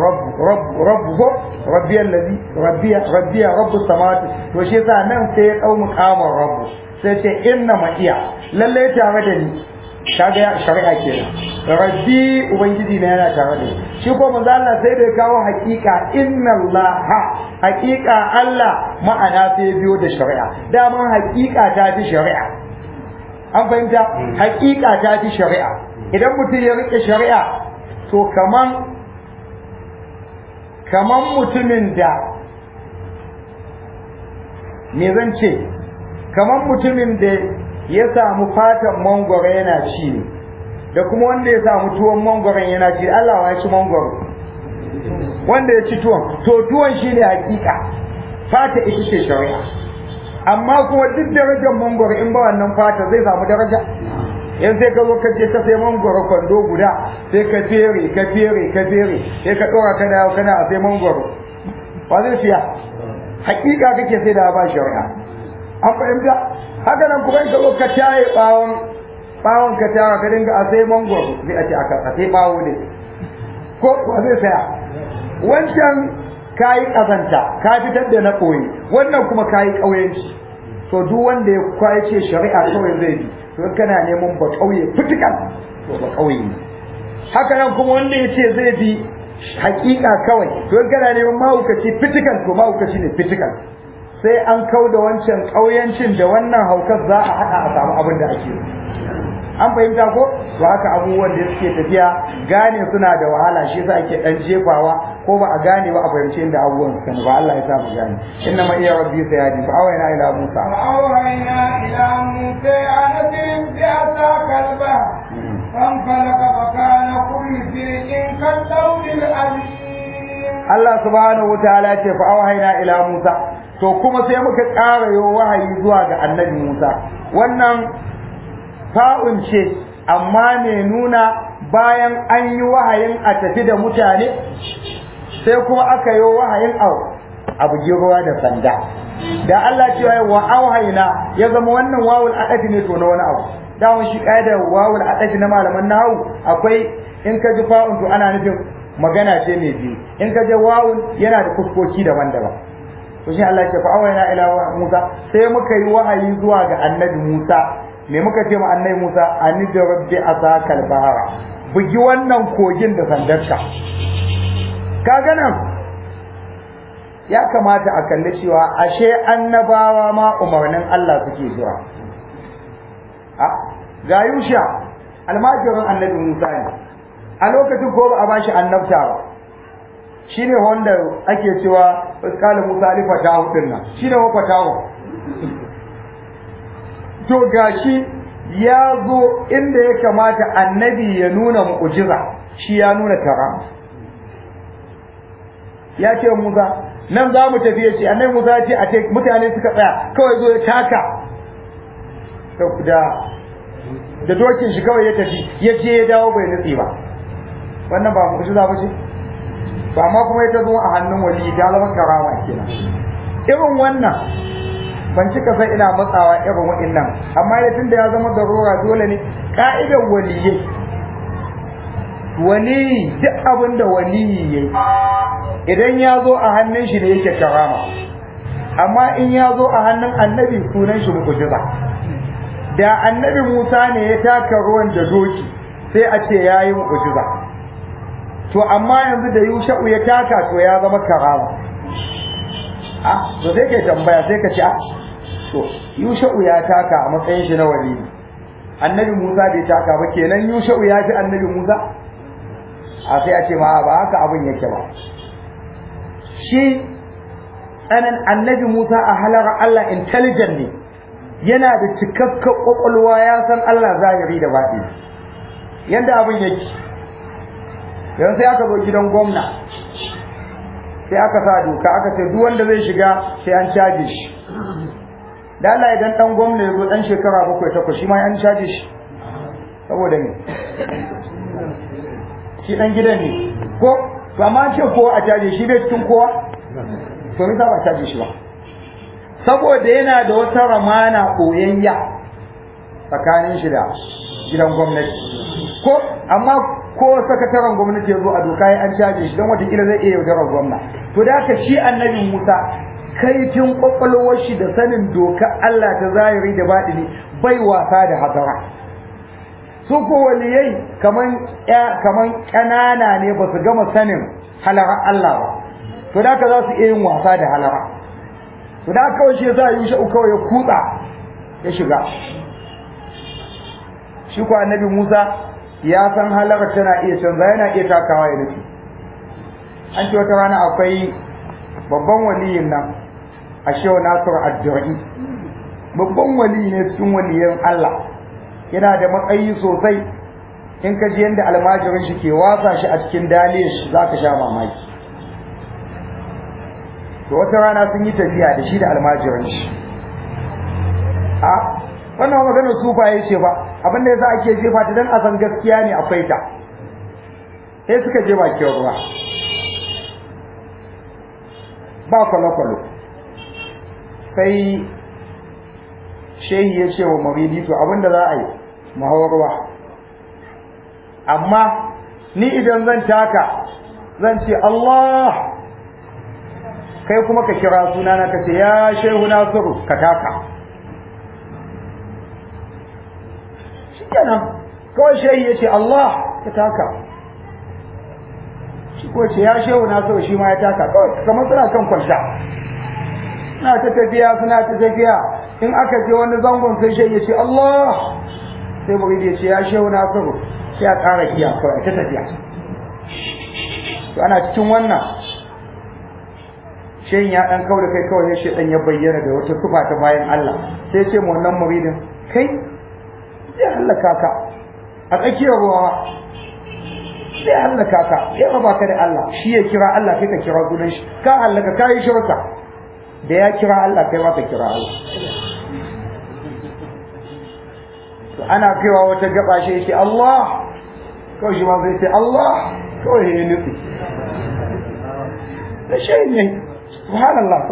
rabbiya rabbu samawati to shi yasa nan sai ya dau muqamar rabbu sai ce inna ma iya lalle tare da ni kaga shari'a kenan rabbi ubangiji ne yana tare da ni shi ko manzo Allah sai da ya kawo hakika inna allaha hakika Allah ma'ana sai ya biyo da shari'a daman hakika ta fi shari'a an fahimta hakika ta fi shari'a idan mutum ya rike shari'a to kaman mutumin da me zan ce kaman mutumin da ya samu fatan mangwaro yana ci ne da kuma wanda ya samu tuwon mangwaron yana ci Allah ya ci mangwaro wanda ya ci tuwon to tuwon shine hakika fata ita ce shari'a amma kuma duk darajar mangwaro in ba wannan fata zai samu daraja yan sai ka zo ka je ka sai mangwaro kwando guda sai ka fere sai ka dora ka dawo kana a sai mangwaro ba zai siya hakika kake sai da ba shari'a an fahimta haka nan kuma ka zo ka taye bawon ka tara ka dinga a sai mangwaro sai a ce a sai bawo ne ko ba zai saya wancan kayi kazanta ka fitar da na koyi wannan kuma kayi kauyenci to duk wanda ya kwaye shari'a kawai zai bi to kana neman ba kauye fitikan to ba kauye haka nan kuma wanda yace zai bi hakika kawai to kana neman mahaukaci fitikan to mahaukaci ne fitikan sai an kauda wancan kauyancin da wannan haukar za a hada a samu abin da ake an fahimta ko to haka abubuwan da suke tafiya gane suna da wahala shi yasa ake dan jefawa ko ba a gane ba a fahimci inda abubuwan suka ba Allah ya sa mu gane inna ma iya rabbi sayadi fa awayna ila musa an adrim bi ataka alba fam falaka fa kana kullu fi'in kadawil azim Allah subhanahu wa ta'ala ce fa awayna ila musa to kuma sai muka ƙara yo wahayi zuwa ga annabi Musa wannan fa'un ce amma ne nuna bayan an yi wahayin a tafi da mutane sai kuma aka yi wahayin abu ruwa da sanda da Allah cewa wa auhayna ya zama wannan wawul adafi ne to na wani abu dawon shi kaidar wawul adafi na malaman nahwu akwai in ka ji fa'un to ana nufin magana ce mai biyu in ka ji wawun yana da fuskoki daban-daban to shi Allah ya ce fa auhayna ila Musa sai muka yi wahayi zuwa ga annabi Musa me muka ce ma annabi Musa anid rabbi asakal bahara bugi wannan kogin da sandarka kaga nan ya kamata a kalli cewa ashe annabawa ma umarnin Allah suke jira ga Yusha almajirin annabi Musa ne a lokacin ko ba a bashi annabta ba shine wanda ake cewa qala Musa alifa ta hudin nan shine wa tawo to gashi ya zo inda ya kamata annabi ya nuna mu'jiza shi ya nuna karama ya ce Musa nan za mu tafi ya ce annabi Musa ya ce a ce mutane suka tsaya kawai zo ya taka da dokin shi kawai ya tafi ya je ya dawo bai nutsi ba wannan ba mu'jiza ba ce ba ma kuma ita zo a hannun wali ta zama karama kenan irin wannan ban cika sai ina matsawa irin wa'annan amma ya tunda ya zama darura dole ne ka'idar waliyyi wali duk abin da waliyi yayi idan ya zo a hannun shi ne yake karama amma in ya zo a hannun annabi sunan shi mu'jiza da annabi Musa ne ya taka ruwan da doki sai a ce yayi mu'jiza to amma yanzu da Yusha'u ya taka to ya zama karama to sai kai tambaya sai ka ce to Yusha'u ya taka a matsayin shi na wali annabi Musa bai taka ba kenan Yusha'u ya fi annabi Musa sai a ce ma ba haka abin yake ba shi annabi Musa a halar Allah intelligent ne yana da cikakken kwakwalwa ya san Allah zahiri da baɗi yanda abin yake yanzu sai aka zo gidan gwamna sai aka sa doka aka ce duk wanda zai shiga sai an caje shi da Allah idan dan gwamna ya zo dan shekara 7-8 shi ma an caje shi saboda me shi dan gidan ne ko to amma ce ko a caje shi bai cikin kowa to me ba caje shi ba saboda yana da wata ramana koyayya tsakanin shi da gidan gwamnati ko amma ko sakataren gwamnati ya zo a doka ya an caje shi don watakila zai iya yaudarar gwamna to da haka shi annabi Musa kaifin kwakwalwar shi da sanin doka Allah ta zahiri da baɗini bai wasa da hazara su ko waliyai kaman ƙanana ne ba su gama sanin halara Allah ba to da haka za su iya yin wasa da halara to da kawai shi za a yi sha'u kawai ya kutsa ya shiga shi ko annabi Musa ya san halar tana iya canza yana iya takawa ya nufi an ce wata rana akwai babban waliyin nan a shewa Nasir Ad-Durri babban wali ne cikin waliyan Allah yana da matsayi sosai in ka ji yanda almajirin shi ke wasa shi a cikin dalilin shi za ka sha mamaki to wata rana sun yi tafiya da shi da almajirin shi wannan maganar sufaye ce ba abinda yasa ake jefa ta dan a san gaskiya ne akwai ta sai suka je bakin ruwa ba kwalo-kwalo sai shehi ya ce wa muridi to abinda za a yi mahawarwa amma ni idan zan taka zan ce Allah kai kuma ka kira sunana ka ce ya shehu Nasiru ka taka kenan kawai shehi ya ce Allah ya taka shi ko ce ya shehu na so shi ma ya taka kawai kamar suna kan kwalta suna ta tafiya in aka je wani zangon sai shehi ya ce Allah sai muridi ya ce ya shehu na so sai a ƙara kiya kawai ta tafiya to ana cikin wannan shehin ya ɗan kawai da kai kawai ya ce ɗan ya bayyana da wata tufa ta bayan Allah sai ce mu wannan muridin kai sai hallaka ka a tsakiyar ruwa sai hallaka ka sai ba ka da Allah shi ya kira Allah kai ka kira sunan shi ka hallaka kai shirka da ya kira Allah kai ma ka kira Allah to ana kaiwa wata gaba shi yake Allah kawai shi ma zai ce Allah kawai ya nufi da shi ne subhanallah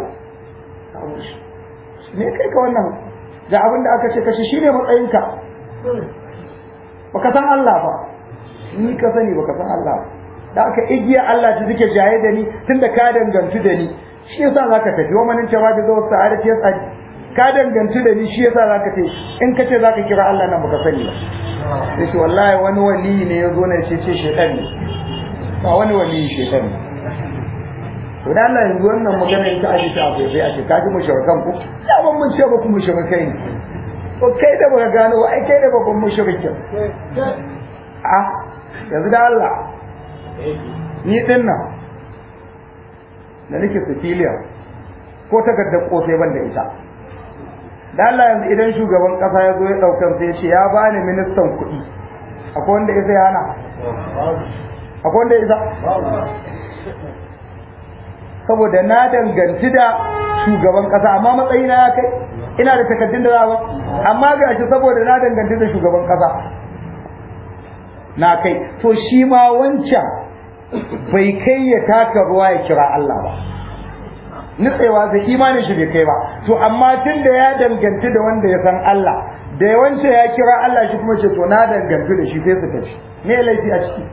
ne kai ka wannan da abin da aka ce kashi shine matsayinka baka san Allah ba ni ka sani baka san Allah ba da aka igiya Allah ta take jaye da ni tunda ka dangantu da ni shi yasa zaka tafi wa manin cewa da zuwa sa'ada ce tsari ka dangantu da ni shi yasa zaka tafi in kace zaka kira Allah nan baka sani ba sai shi wallahi wani wali ne yazo ne shi ce shedan ne ba wani wali shedan ne to da Allah yanzu wannan magana in ta aje ta sai a ce ka ji mushrikan ku da ban mun ce ba ku mushrikai ne ko kai da baka gano ai kai da babban mushrikin yanzu da Allah ni din nan da nake Sicilia ko takardar kosai ban da ita da Allah yanzu idan shugaban kasa ya zo ya daukar sai ya ce ya bani ministan kuɗi akwai wanda ya sai hana akwai wanda ya isa saboda na danganci da shugaban kasa amma matsayina ya kai ina da takardun da zawa amma ga shi saboda na danganci da shugaban kasa na kai to shi ma wancan bai kai ya taka ruwa ya kira Allah ba nutsewa da imanin shi bai kai ba to amma tun da ya danganci da wanda ya san Allah da wancan ya kira Allah shi kuma ce to na danganci da shi sai su tafi me laifi a ciki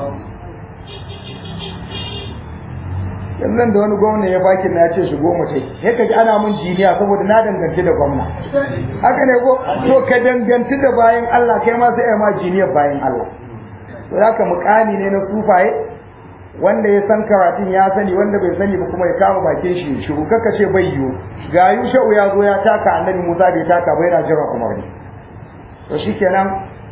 yanzu da wani gwamna ya baki na ce shigo mutai ya kaji ana mun jiniya saboda na danganci da gwamna haka ne ko to ka danganci da bayan Allah kai ma sai ma jiniyar bayan Allah to haka mukami ne na sufaye wanda ya san karatun ya sani, wanda bai sani ba kuma ya kama bakin shi shiru, kaka ce bai yiwu. Ga Yusha'u ya zo ya taka annabi Musa bai taka ba, yana jira umarni. To shikenan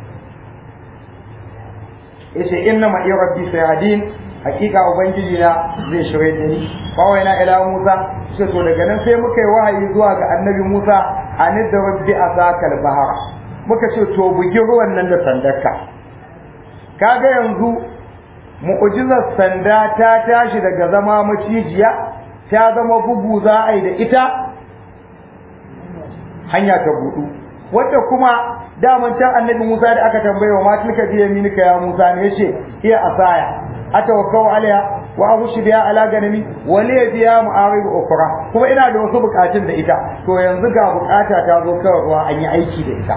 yace inna ma rabbi sayadin, hakika ubangiji na zai shirye da ni. Bawai na ila Musa sai to daga nan sai muka yi wahayi zuwa ga annabi Musa anid da rabbi asakal bahar, muka ce to bugi ruwan nan da sandarka. Kaga yanzu mu'jizar sanda ta tashi daga zama macijiya ta zama bugu za a yi da ita, hanya ta budu. Wanda kuma daman can annabi Musa da aka tambaye wa matilka biya minika ya Musa ne yace iya asaya atawakkau alaiha wa ahushi biya ala ganami wa li biya ma'arib ukra, kuma ina da wasu bukatun da ita. To yanzu ga bukata ta zo kawai ruwa, an yi aiki da ita.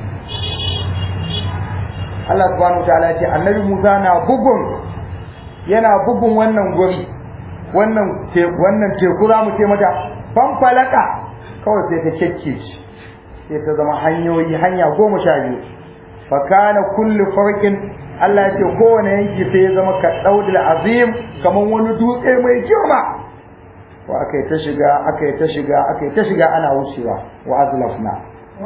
Allah subhanahu wa ta'ala ce annabi Musa yana bugun wannan guri, wannan teku za mu ce mata fanfalaka, kawai sai ta kekke sai ta zama hanya 12. fa kana kullu farqin, Allah ya ce kowane yanki sai ya zama ka daudul azim, kaman wani dutse mai girma. wa akai ta shiga ana wucewa. wa azlafna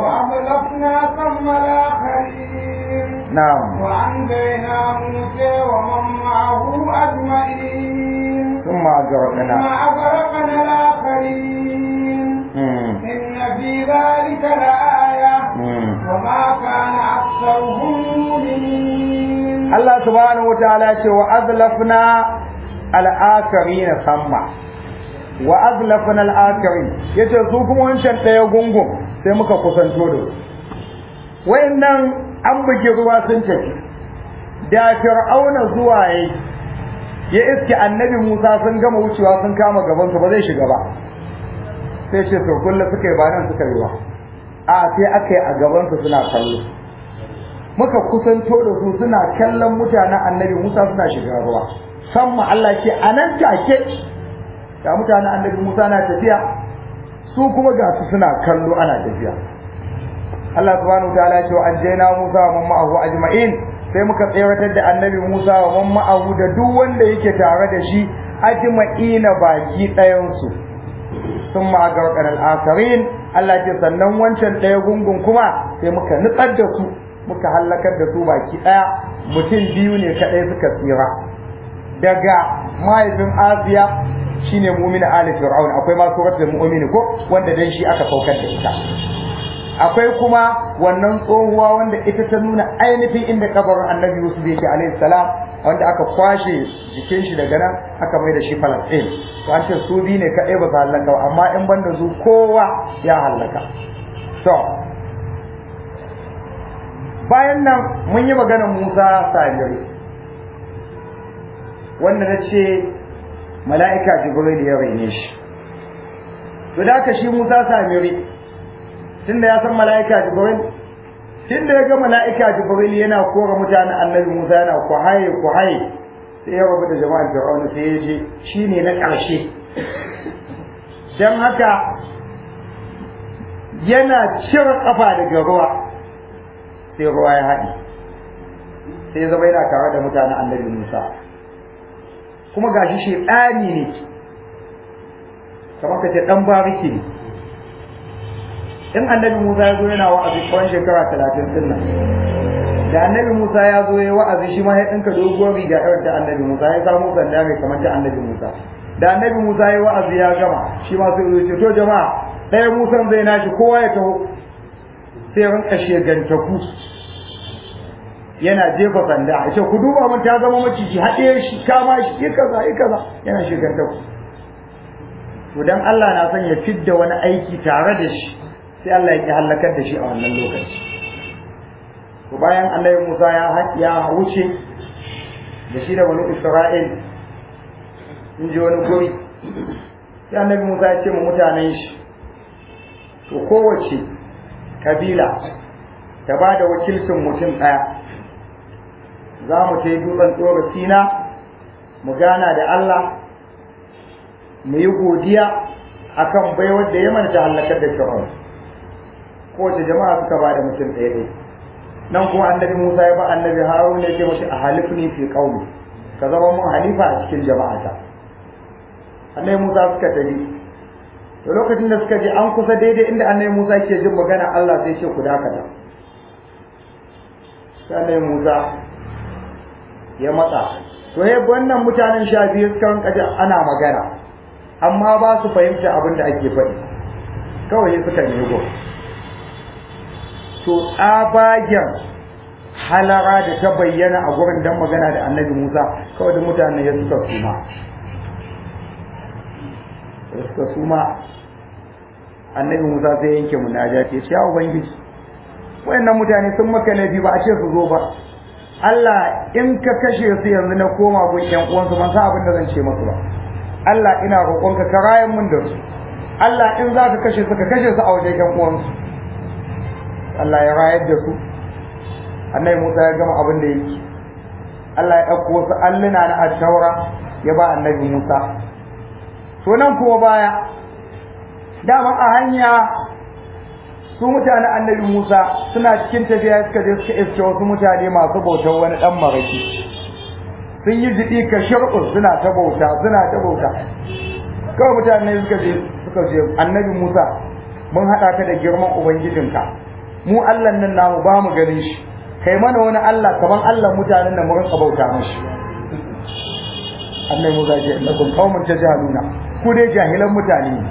ثم الآخرين. نعم. وأنجينا موسى ومن معه أجمعين. ثم أغرقنا الآخرين. إن في ذلك لآية وما كان أكثرهم مؤمنين. الله سبحانه وتعالى وأزلفنا الآخرين ثم وأزلفنا الآخرين. yace su kuma wancan ɗaya gungun sai muka kusanto da su. Wayannan an buge ruwa sun tafi. Da Fir'auna zuwa ya iske annabi Musa sun gama wucewa sun kama gaban su, ba zai shiga ba. Sai ce to kullu suka yi ba nan suka yi ba. A sai aka yi a gaban su suna kallo. Muka kusanto da su suna kallon mutanen annabi Musa suna shiga ruwa. Samma Allah ce anan take ga mutanen annabi Musa na tafiya, su kuma ga su suna kallo ana tafiya. Allah subhanahu wataala ce wa anjayna Musa wa man ma'ahu ajma'in, sai muka tseratar da annabi Musa wa man ma'ahu da duk wanda yake tare da shi ajma'ina baki ɗayan su. Thumma aghraqna al-akharin, Allah ce sannan wancan ɗaya gungun kuma sai muka nutsar da su, muka halakar da su baki ɗaya. Mutum biyu ne kadai suka tsira daga mahaifin Asiya, shine mu'min ali fir'aun. Akwai ma suratul mu'min ko wanda dan shi aka saukar da ita. Akwai kuma wannan tsohuwa wanda ita ta nuna ainihin inda kabarin annabi Yusuf yake alaihi salam, wanda aka kwashe jikin shi daga nan aka mai da shi Palestine. To an ce su bi ne kadai ba su halaka ba, amma in banda su kowa ya halaka. To bayan nan mun yi maganar Musa Samiri, wanda na ce mala'ika Jibril ya raine shi. To da aka shi Musa Samiri, tunda ya san mala'ika Jibril, tunda ya ga mala'ika Jibril yana kora mutanen annabi Musa yana ku haye sai ya rabu da jama'ar Fir'auna, sai ya je shine na ƙarshe. Dan haka yana cire kafa daga ruwa, sai ruwa ya haɗe, sai ya zama yana tare da mutanen annabi Musa. Kuma gashi shedani ne, kamar ka ce dan bariki ne. In annabi Musa ya zo yana wa'azi tsawon shekara 30 din nan, da annabi Musa ya zo ya wa'azi shi ma ya dinka doguwar riga irin ta annabi Musa, ya samu sanda mai kamar ta annabi Musa. Da annabi Musa ya wa'azi ya gama, shi ma sai ya ce to jama'a ɗaya Musa zai nashi kowa ya taho, sai rinka shegantaku yana jefa sanda, ya ce ku duba mun ta zama maciji, haɗe shi kama shi yi kaza yana shegantaku. To dan Allah na son ya fidda wani aiki tare da shi, sai Allah ya ki halakar da shi a wannan lokaci. To bayan annabi Musa ya wuce da shi da wani Isra'il, in ji wani guri, sai annabi Musa ya ce mu mutanen shi, to kowace kabila ta ba da wakilcin mutum ɗaya, za mu ta yi dutsen tsoro Sina, mu gana da Allah, mu yi godiya akan baiwar da ya mana ta halakar da Fir'aun. Kowace jama'a suka ba da mutum ɗaya ɗaya. Nan kuma annabi Musa ya ba annabi Harun ya ce mashi a halifni fi qaumi, ka zama mun halifa a cikin jama'ata. Annabi Musa suka tafi, to lokacin da suka je an kusa daidai inda Annabi Musa ke jin magana Allah sai ce ku dakata. Sai Annabi Musa ya matsa, to wannan mutanen 12 suka rinka ji ana magana amma ba su fahimta abin da ake faɗi, kawai suka nego. To tsabagen halara da ta bayyana a gurin dan magana da Annabi Musa, kawai da mutanen ya suka suma. Annabi Musa sai yanke munajati ya ce ya ubangiji, wayannan mutane sun maka laifi ba a ce su zo ba. Allah in ka kashe su yanzu na koma gun ƴan uwansu ban san abin da zan ce musu ba. Allah ina roƙonka ka rayan mun da su. Allah in za ka kashe su ka kashe su a wajen ƴan uwansu. Allah ya rayar da su. Annabi Musa ya gama abin da yake. Allah ya ɗauko wasu alluna na attaura ya ba Annabi Musa. To nan kuma baya, dama a hanya su mutanen Annabi Musa suna cikin tafiya suka je suka iske wasu mutane masu bautar wani dan maraki. Sun yi jiɗi ka shir'u suna ta bauta. Kawai mutane suka je Annabi Musa, mun haɗa ka da girman Ubangijinka. Mu Allah nan namu ba mu ganin shi. Kai mana wani Allah kaman Allah mutanen nan mu rinka bauta mashi. Annabi Musa ce innakum qaumun tajhaluna, ku dai jahilan mutane ne.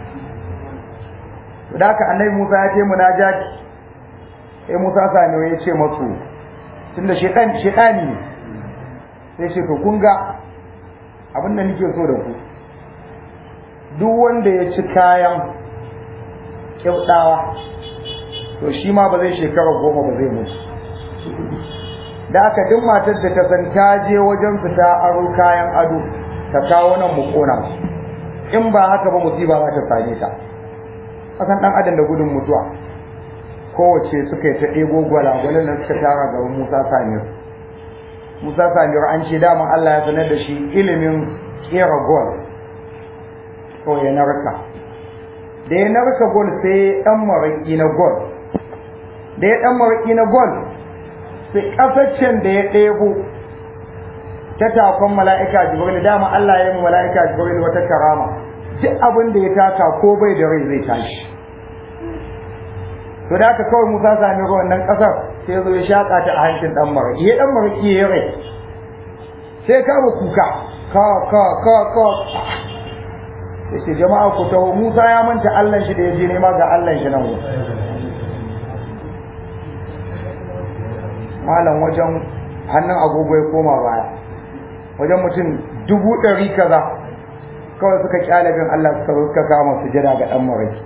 Da haka Annabi Musa ya ce munajati, sai Musa sani ya ce masu, tunda shedani ne, sai ce to kun ga abin da nake so da ku, duk wanda ya ci kayan kyaudawa to shi ma ba zai shekara 10 ba zai mutu. Da aka duk matar da ta san ta je wajen su ta aro kayan ado ta kawo nan mu kona, in ba haka ba musiba za ta same ta. Kasan dan adam da gudun mutuwa, kowace suka yi ta ɗebo gwalagwalin da suka tara gaban Musa Samir an ce dama Allah ya sanar da shi ilimin kera gol, ko ya narka. Da ya narka gol sai ɗan maraƙi na gol. Da ya ɗan maraƙi na gol, sai ƙasaccen da ya ɗebo ta takon mala'ika Jibril, dama Allah ya yi mala'ika Jibril wata karama. Duk abin da ya taka ko bai da rai zai tashi. To da aka kawai Musa sami wannan ƙasar sai zo ya shaƙa ta a hancin ɗan maraƙi. Ya ɗan maraƙi ya rai. Sai kama kuka. Ka. Ya ce jama'a ku taho, Musa ya manta Allahn shi da ya je nema ga Allahn shi nan. Malam wajen hannun agogo ya koma baya. Wajen mutum 100,000 kaza. Kawai suka kyale bin Allah suka kama sujada ga dan maraki.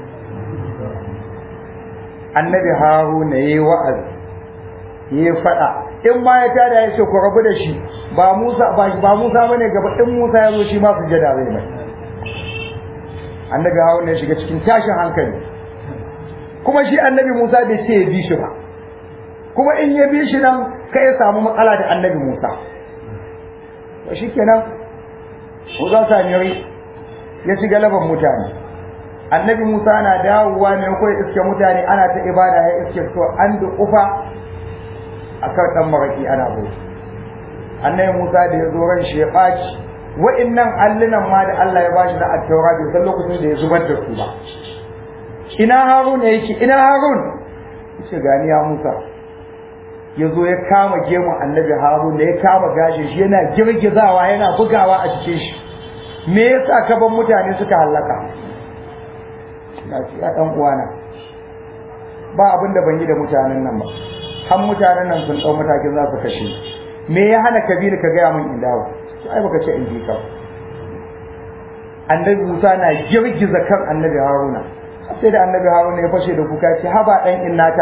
Annabi Haruna yayi wa'azi, yayi fada, in ma ya tada ya ce ku rabu da shi, ba Musa bane gaba, in Musa ya zo shi ma sujada zai mai. Annabi Haruna ya shiga cikin tashin hankali, kuma shi Annabi Musa bai ce ya bi shi ba, kuma in ya bi shi nan kai ya samu matsala da Annabi Musa. To shikenan Musa Samiri ya shiga laban mutane. Annabi Musa na dawowa ne ko iske mutane ana ta ibada, ya iske to an da ufa akan dan maraki ana bai. Annabi Musa da ya zo ran shi ya baci, wa'annan allunan ma da Allah ya bashi na at-Taura bai san lokacin da ya zubar da su ba. Ina Harun yake? Ina Harun? Yace gani ya Musa. Ya zo ya kama gemun Annabi Harun, da ya kama gashin shi yana girgizawa yana bugawa a cikin shi. Me yasa ka ban mutane suka halaka? Na ce ya dan uwana, ba abin da ban yi da mutanen nan ba, har mutanen nan sun dau matakin za su kashe ni. Me ya hana kabiri ka gaya min in dawo? Ai baka ce in ji ka. Annabi Musa na girgiza kan Annabi Haruna, sai da Annabi Haruna ya fashe da kuka ce haba dan innata,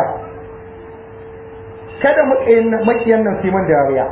kada makiyan nan su min dariya.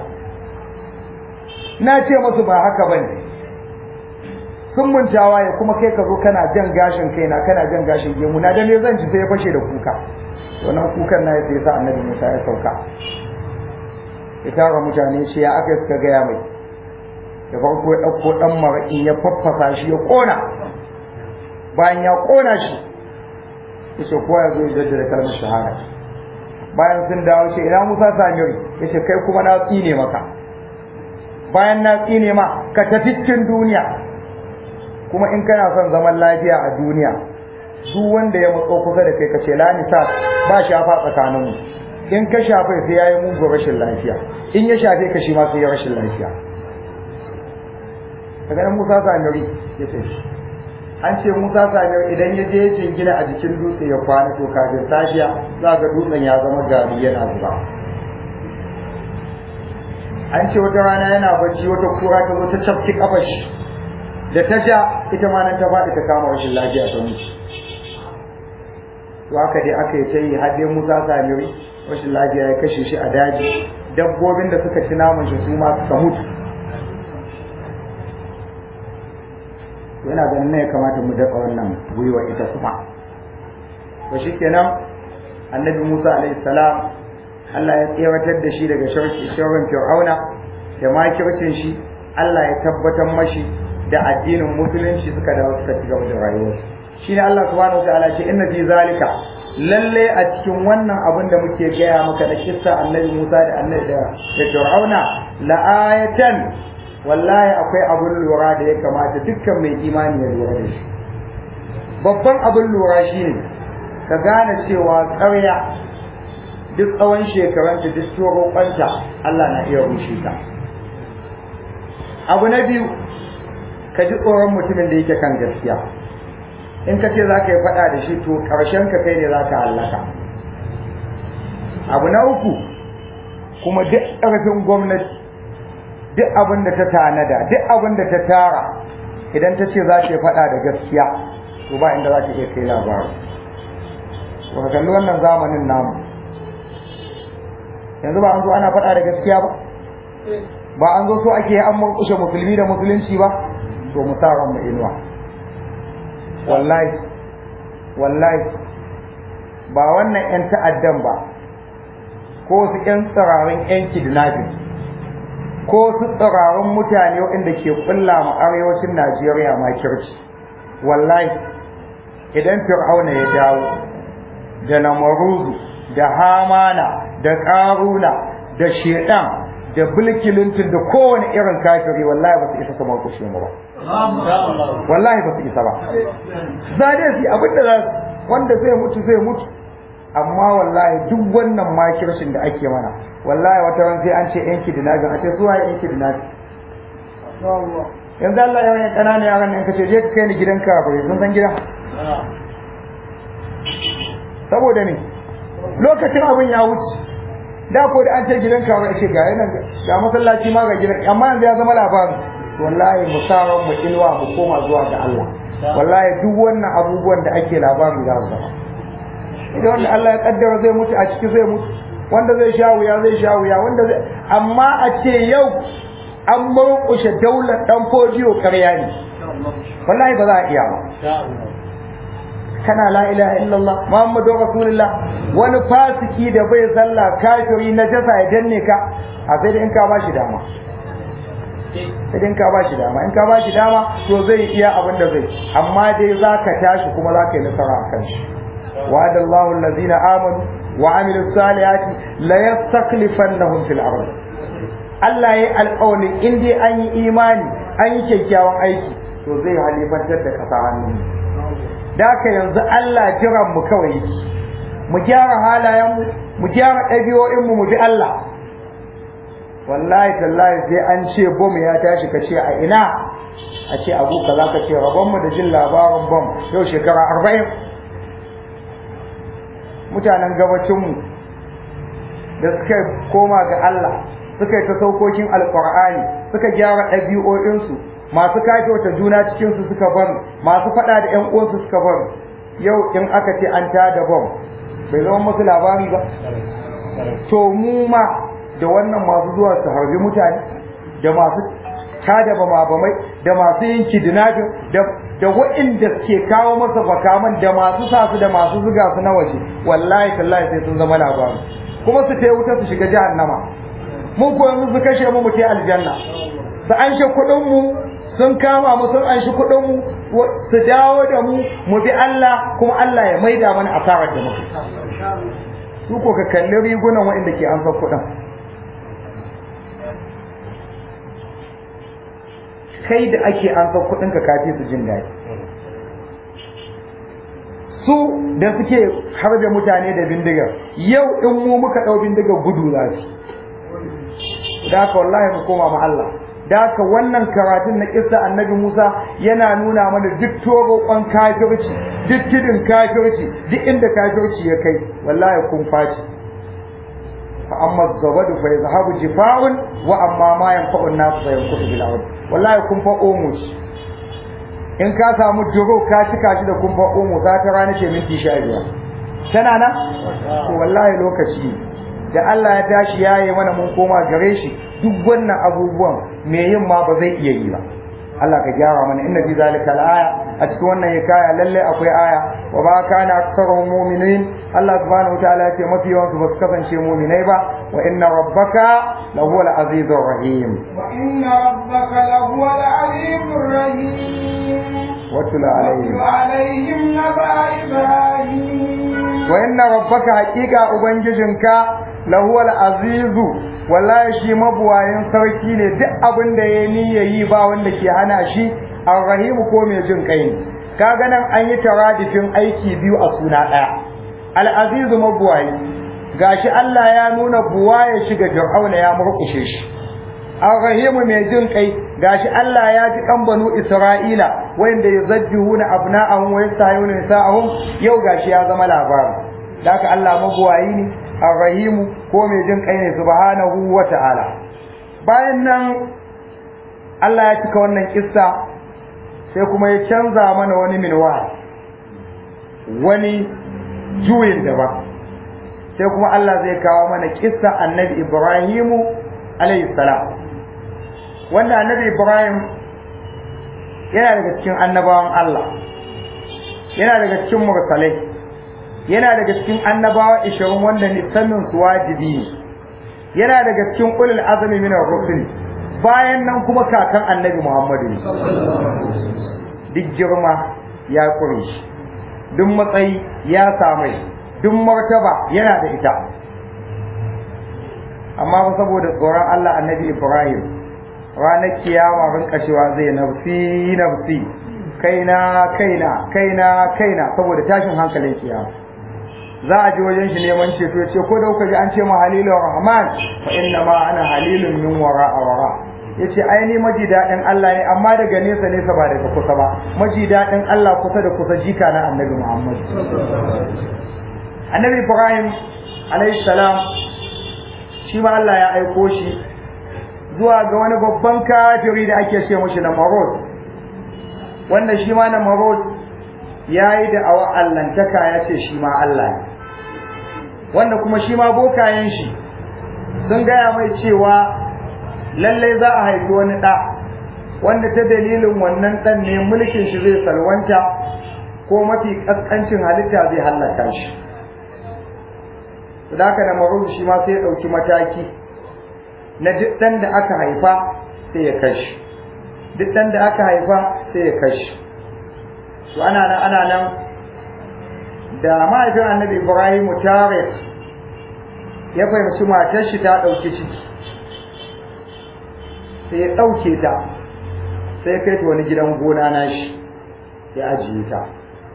Na ce musu ba haka bane, sun mun tawaye kuma kai ka zo kana jan gashin kaina, kana jan gashin gemu na, da me zan ci? Sai ya fashe da kuka. Wannan kukan na sai sa Annabi Musa ya sauka, ya tara mutane shi ya aka suka gaya mai. Da farko ya ɗauko ɗan maraƙi ya faffasa shi ya ƙona. Bayan ya ƙona shi ya ce kowa ya zo ya jaddada kalmar shahada. Bayan sun dawo ce ina Musa Samiri, ya ce kai kuma na tsine maka, bayan na tsine ma ka tafi cikin duniya. Kuma in kana son zaman lafiya a duniya duk wanda ya matso kusa da kai ka ce la nisa ba shafa tsakaninmu, in ka shafe sai yayi mugun rashin lafiya, in ya shafe ka shi ma sai ya rashin lafiya. Daga nan Musa Samiri ya ce an ce Musa Samiri idan ya je ya jingina a jikin dutse ya kwana to kafin safiya za ga dutsen ya zama gari yana zuba. An ce wata rana yana bacci wata kura ta zo ta cafki kafar shi, da ta ja ita ma nan ta faɗi ta kama rashin lafiya ta mutu. To haka dai aka yi ta yi har dai Musa Samiri rashin lafiya ya kashe shi a daji, dabbobin da suka ci naman shi su ma suka mutu. Yana ganin ne ya kamata mu dafa wannan gwiwa ita kuma. To shikenan Annabi Musa alaihi salam Allah ya tseratar da shi daga sharrin Fir'auna da makircin shi, Allah ya tabbatar mashi da addinin musulunci suka dawo suka ci gaba da rayuwarsu. Shine Allah subhanahu wataala ce inna fi zalika, lalle a cikin wannan abin da muke gaya maka da kissa Annabi Musa da Annabi da Fir'auna la ayatan, wallahi akwai abin lura da ya kamata dukkan mai imani ya lura da shi. Babban abin lura shine ka gane cewa ƙarya duk tsawon shekarunta duk roƙonta Allah na iya rushe ta. Abu na biyu, ka ji tsoron mutumin da yake kan gaskiya. In ka ce za ka yi faɗa da shi to ƙarshen ka kai ne za ka hallaka. Abu na uku, kuma duk ƙarfin gwamnati, duk abin da ta tanada, duk abin da ta tara, idan ta ce za ta yi faɗa da gaskiya to ba inda za ta iya kai labarin. To ka kalli wannan zamanin namu, yanzu ba an zo ana faɗa da gaskiya ba, ba an zo so ake an murƙushe musulmi da musulunci ba, to mu sa ran mu inuwa. Wallahi ba wannan 'yan ta'addan ba, ko su 'yan tsirarin 'yan kidnapping, ko su tsirarin mutane waɗanda ke ƙulla ma arewacin Najeriya makirci. Wallahi idan Fir'auna ya dawo da Namaruzu da Hamana da Ƙaruna da Shedan da Bill Clinton da kowane irin kafiri, wallahi ba su isa kamar kushe mu ba. Wallahi ba su isa ba. Za dai su abinda za wanda zai mutu, amma wallahi duk wannan makircin da ake mana, wallahi wata ran sai an ce yanki dinagin, a ce su waye yanki dinagin. Yanzu Allah ya wani ƙananan yaran nan kace je ka kai ni gidan kafirai, sun san gidan. Saboda ne lokacin abin ya wuce, da ko da an ce gidan kafirai ce ga yana ga masallaci ma ga gidan, amma yanzu ya zama labari. Wallahi mu saran mu ilwa mu koma zuwa ga Allah. Wallahi duk wannan abubuwan da ake labari za su zama. Idan wanda Allah ya kaddara zai mutu a ciki zai mutu, wanda zai sha wuya, wanda zai, amma a ce yau an murƙushe daular dan fodiyo ƙarya ne, wallahi ba za a iya ba. Kana la ilaha illallah Muhammadu Rasulullah, wani fasiki da bai sallah kafiri na jasa ya danne ka, a sai da in ka ba shi dama. In ka ba shi dama to zai iya abin da zai, amma dai za ka tashi kuma za ka yi nasara a kan shi. وعد الله الذين آمنوا وعملوا الصالحات لا يستخلفنهم في الأرض. Allah ya yi alƙawarin in dai an yi imani an yi kyakkyawan aiki to zai halifantar da ƙasa hannun. Da haka yanzu Allah jiran mu kawai, mu gyara halayenmu, mu gyara ɗabi'o'inmu, mu bi Allah. Wallahi tallahi sai an ce bom ya tashi ka ce a ina, a ce abu kaza ka ce rabonmu da jin labarin bom yau shekara 40. Mutanen gabacinmu da suka koma ga Allah suka yi ta saukokin alƙur'ani, suka gyara ɗabi'o'insu, masu kafirta juna cikinsu suka bar, masu faɗa da ƴan uwansu suka bar. Yau in aka ce an tada bom bai zama musu labari ba. To mu ma da wannan masu zuwa su harbi mutane, da masu tada bama-bamai, da masu yin kidnapping, da waɗanda ke kawo masa bakaman, da masu sa su da masu zuga su na waje, wallahi tallahi sai sun zama labari, kuma su ta wuta su shiga jahannama. Mun ko yanzu su kashe mu ta aljanna, su an shi kuɗin mu, sun kama mu sun an shi kuɗin mu, su dawo da mu bi Allah, kuma Allah ya maida mana asarar da muke. Su ko ka kalli rigunan waɗanda ke amsa kuɗin. kai da ake an san kuɗin ka kafi su jin daɗi. Su da suke harbe mutane da bindigar yau in mu muka ɗau bindigar gudu za su. Da haka wallahi mu koma ma Allah. Da haka wannan karatun na kissa annabi Musa yana nuna mana duk toroƙon kafirci, duk tidin kafirci, duk inda kafirci ya kai wallahi kun faci. Fa amma zabadu fa yazhabu jifa'un wa amma ma yanfa'u an-nas fa yanqutu bil ard. Wallahi kun fa omo in ka samu duro ka cika shi da kun fa omo za ta rana ce minti 15. Tana nan? To wallahi lokaci da Allah ya tashi yayi mana mun koma gare shi duk wannan abubuwan me yin ma ba zai iya yi ba. Allah ka gyara mana inna fi zalika al-aya a cikin wannan hikaya lalle akwai aya wa ba kana aktsaruhum mu'minin Allah subhanahu wataala ya ce mafi yawan su ba su kasance mu'minai ba wa inna rabbaka lahu al-azizur rahim wa inna rabbaka lahu al-azizur rahim watlu alaihim naba ibrahim wa inna rabbaka haqiqa ubangijinka lahu al-azizu wallahi shi mabuwayin sarki ne duk abin da ya niyyayi ba wanda ke hana shi ar-rahim ko mai jin kai kaga nan an yi taradifin aiki biyu a suna daya al-aziz mabuwayi gashi Allah ya nuna buwaye shi ga Fir'auna ya murkushe shi ar-rahim mai jin kai gashi Allah ya ji kan banu Isra'ila wanda yazajjuhuna abna'ahum wa yastahiyuna nisa'ahum yau gashi ya zama labari haka Allah mabuwayi ne ar-rahim ko mai jin kai ne subhanahu wa ta'ala bayan nan Allah ya cika wannan kissa sai kuma ya canza mana wani minwa wani juyin daban sai kuma Allah zai kawo mana kissa annabi Ibrahim alayhi salam wanda annabi Ibrahim yana daga cikin annabawan Allah yana daga cikin mursalai yana daga cikin annabawa 20 wanda ne sanin su wajibi yana daga cikin ulul azmi min ar-rusul bayan nan kuma kakan annabi Muhammadu duk girma ya kure shi duk matsayi ya samu duk martaba yana da ita amma ba saboda tsoron Allah annabi Ibrahim ranar kiyama rinka cewa zai nafsi nafsi kaina kaina kaina kaina saboda tashin hankalin kiyama za a ji wajen shi neman ceto ya ce ko da kuka ji an ce ma halilur rahman fa inna ma ana halilun min wara yace ai ni maji dadin Allah ne amma daga nesa nesa ba daga kusa ba maji dadin Allah kusa da kusa jika na annabi Muhammad annabi Ibrahim alayhi salam shi ma Allah ya aiko shi zuwa ga wani babban kafiri da ake ce mashi Namrud wanda shi ma Namrud yayi da awa allantaka yace shi ma Allah ne wanda kuma shi ma bokayen shi sun gaya mai cewa lalle za a haifi wani ɗa wanda ta dalilin wannan ɗan ne mulkin shi zai salwanta ko mafi ƙasƙancin halitta zai hallaka shi da haka da maruru shi ma sai ya ɗauki mataki na duk ɗan da aka haifa sai ya kashi duk ɗan da aka haifa sai ya kashi to ana nan da mahaifin annabi Ibrahim Tarikh ya fahimci matar shi ta ɗauki ciki sai ya ɗauke ta sai kai ta wani gidan gona na shi ya ajiye ta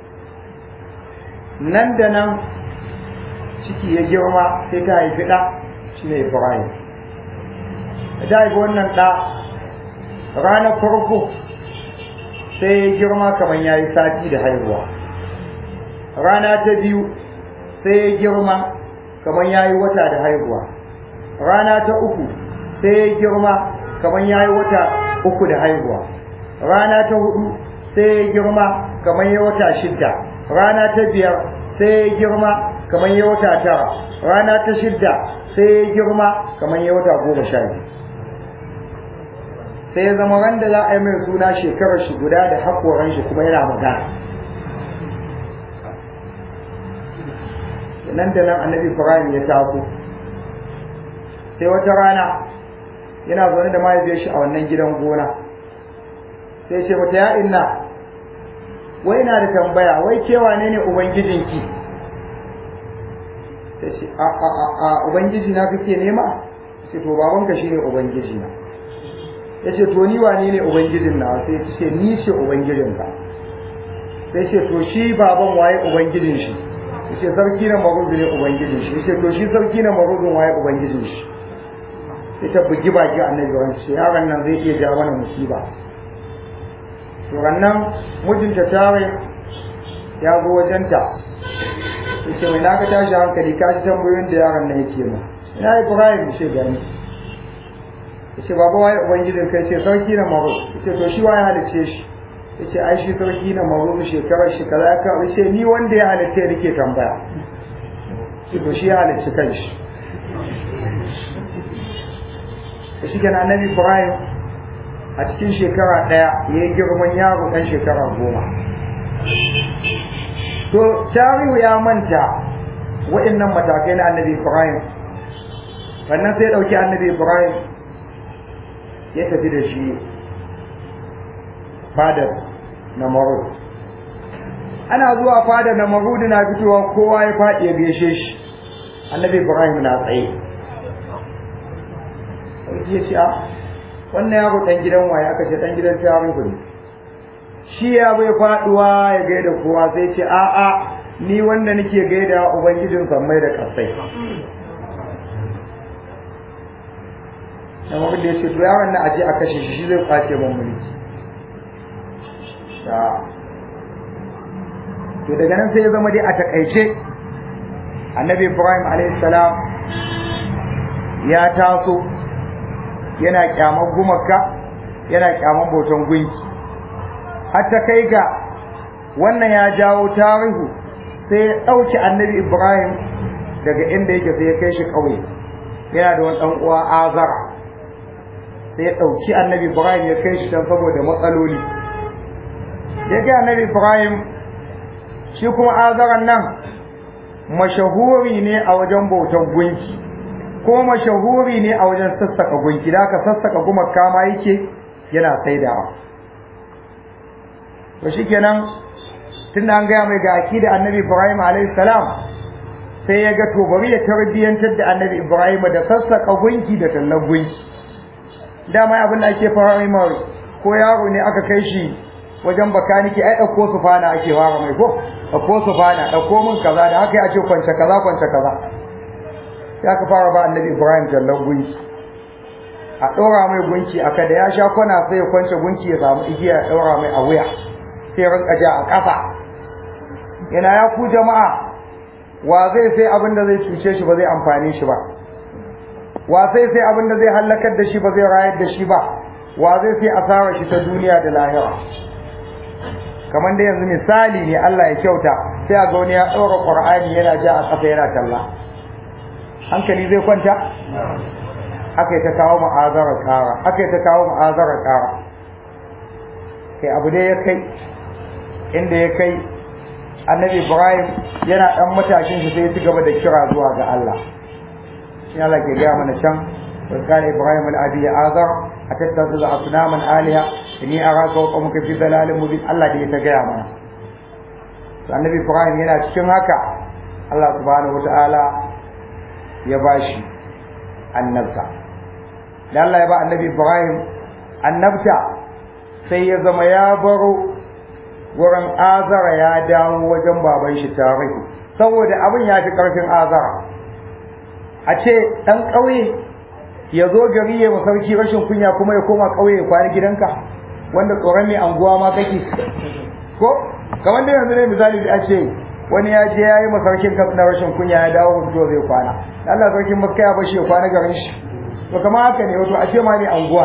nan da nan ciki ya girma sai ta haifi ɗa shi ne Ibrahim ta haifi wannan ɗa ranar farko sai ya girma kamar ya yi sati da haihuwa rana ta biyu sai ya girma kamar ya yi wata da haihuwa rana ta uku sai ya girma kamar ya yi wata 3 da haihuwa rana ta 4 sai ya girma kamar ya wata 6 rana ta 5 sai ya girma kamar ya wata 9 rana ta 6 sai ya girma kamar ya wata 12 sai ya zama ran da za a yi mai suna shekarar shi guda da haƙoran shi kuma yana magana nan da nan annabi Ibrahim ya taso sai wata rana yana zaune da mahaifiyar shi a wannan gidan gona sai ce mata ya inna wai ina da tambaya wai ke wane ne ubangijinki sai ce a ubangiji na kake nema sai to babanka shine ubangiji na yace to ni wane ne ubangijin na? Sai ya ce ni ce ubangijinka. Sai ce to shi baban waye ubangijin shi? Yace sarki na maruzu ne ubangijin shi. Yace to shi sarki na maruzun waye ubangijin shi? Sai ta bugi baki annabi ran shi, yaron nan zai iya ja mana musiba. To rannan mijinta tare ya zo wajenta. Yace mai naka tashi hankali ka ji tambayoyin da yaron nan yake mu. Ina Ibrahim ce gani. Yace baba waye ubangijin kai? Ce sarki na maruz. Yace to shi waye halice shi? Yace ai shi sarki na maruz shekarar shi kaza ka. Yace ni wanda ya halice nake tambaya. To shi ya halice kanshi. Shi kenan Annabi Ibrahim a cikin shekara ɗaya ya yi girman yaro ɗan shekara 10. To tarihu ya manta waɗannan matakai na Annabi Ibrahim. Wannan sai ya ɗauki Annabi Ibrahim ya tafi da shi fadar Namrud. Ana zuwa fadar Namrud na fitowa kowa ya faɗi ya gaishe shi. Annabi Ibrahim na tsaye. Ya ce wannan yaro ɗan gidan waye? Aka ce ɗan gidan tarihu ne. Shi ya bai faɗuwa ya gaida kowa, sai ce a'a ni wanda nake gaida ubangijin sammai da ƙasai. Amma da ya ce to yaron na aje a kashe shi zai kwace mun mulki. To daga nan sai ya zama dai a takaice Annabi Ibrahim alayhi salam ya taso yana kyaman gumaka, yana kyaman bautan gunki. Har ta kai ga wannan ya jawo tarihu sai ya ɗauki Annabi Ibrahim daga inda yake sai ya kai shi ƙauye. Yana da wani ɗan uwa Azara. Sai ya ɗauki Annabi Ibrahim ya kai shi can saboda matsaloli. Ya ga Annabi Ibrahim shi kuma Azaran nan mashahuri ne a wajen bautan gunki, ko mashahuri ne a wajen sassaka gunki, da aka sassaka gumaka ma yake yana saidawa. To shikenan tunda an gaya mai ga akida Annabi Ibrahim alayhi salam, sai ya ga to bari ya tarbiyantar da Annabi Ibrahim da sassaka gunki da tallan gunki. Dama abin da ake fara mai ko yaro ne aka kai shi wajen bakaniki, ai dauko su fana ake fara mai, ko dauko su fana, dauko mun kaza, da haka ya ce kwance kaza kwance kaza. Ya ka fara ba Annabi Ibrahim tallan gunki, a ɗora mai gunki aka da ya sha kwana sai ya kwance gunki ya samu igiya ya ɗora mai a wuya, sai ya rinka ja a ƙasa. Yana ya ku jama'a, wa zai sai abin da zai cuce shi ba zai amfane shi ba, wa zai sai abin da zai halakar da shi ba zai rayar da shi ba, wa zai sai asarar shi ta duniya da lahira. Kamar da yanzu misali ne, Allah ya kyauta, sai a ga wani ya ɗora Qur'ani yana ja a ƙasa yana talla, hankali zai kwanta? Aka yi ta kawo ma'azarar ƙara, aka yi ta kawo ma'azarar ƙara. Kai abu dai ya kai inda ya kai Annabi Ibrahim yana ɗan matashin shi sai ya ci gaba da kira zuwa ga Allah. Shi Allah ke gaya mana can, وقال إبراهيم الأبي آذر أتتخذ أصناما آلهة إني أراك وقومك في ضلال مبين. الله دي يتجاه mana. Annabi Ibrahim yana cikin haka Allah subhanahu wataala ya bashi annabta. Da Allah ya ba Annabi Ibrahim annabta, sai ya zama ya baro wurin Azara ya dawo wajen baban shi tarihi, saboda abin ya fi karfin Azara. A ce dan ƙauye ya zo gari ya masauki rashin kunya kuma ya koma ƙauye ya kwana gidanka, wanda tsoron mai anguwa ma kake, ko kamar da yanzu ne misali da ce wani ya je ya yi masaukin kansa na rashin kunya ya dawo fito zai kwana, Allah sarkin maska ya bashi ya kwana garin shi. To kamar haka ne, wato a ce ma ne anguwa.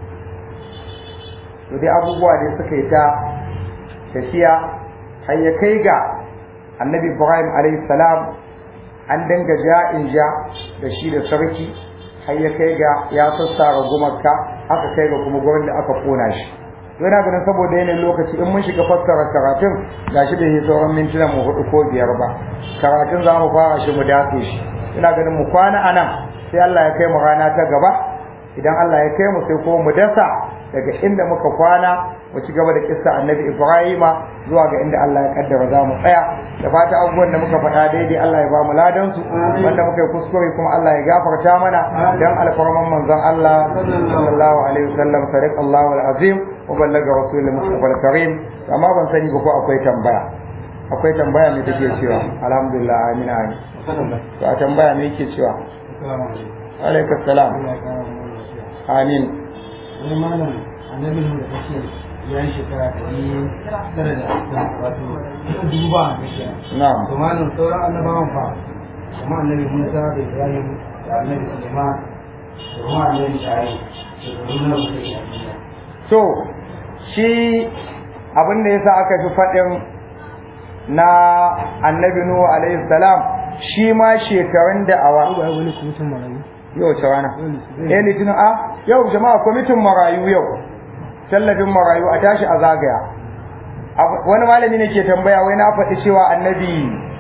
To dai abubuwa da suka yi ta tafiya har ya kai ga Annabi Ibrahim alayhi salam an dinga ja'in ja da shi da sarki, har ya kai ga ya sassara gumaka, aka kai ga kuma gurin da aka kona shi. Yana ganin saboda yanayin lokaci in mun shiga fassara karatun gashi da yi sauran mintuna mu 4 ko 5 ba, karatun za mu fara shi mu dace shi. Ina ganin mu kwana anan, sai Allah ya kai mu rana ta gaba. Idan Allah ya kai mu sai kuma mu dasa daga inda muka kwana mu ci gaba da kissa annabi Ibrahima zuwa ga inda Allah ya kaddara za mu tsaya da fata abubuwan da muka faɗa daidai Allah ya ba mu ladan su wanda muka yi kuskure kuma Allah ya gafarta mana dan alfarman manzon Allah sallallahu alaihi wasallam sadiq Allahu alazim wa ballaga rasulul mustafa alkarim amma ban sani ba ko akwai tambaya me take cewa alhamdulillah amin amin to a tambaya me yake cewa alaikum salam amin wani malam annabi da kake ya yi shekara 900 wato duba a gaskiya na'am to malam sauran annabawan fa kuma annabi Musa da Ibrahim da annabi Sulaiman da kuma annabi Shu'aib da nuna mutum to shi abin da yasa aka fi faɗin na annabi Nuhu alaihi salam shi ma shekarun da'awa wani mutum marayu yau ce rana litinin yau jama'a kwamitin marayu yau tallafin marayu a tashi a zagaya wani malami ne ke tambaya wai na faɗi cewa annabi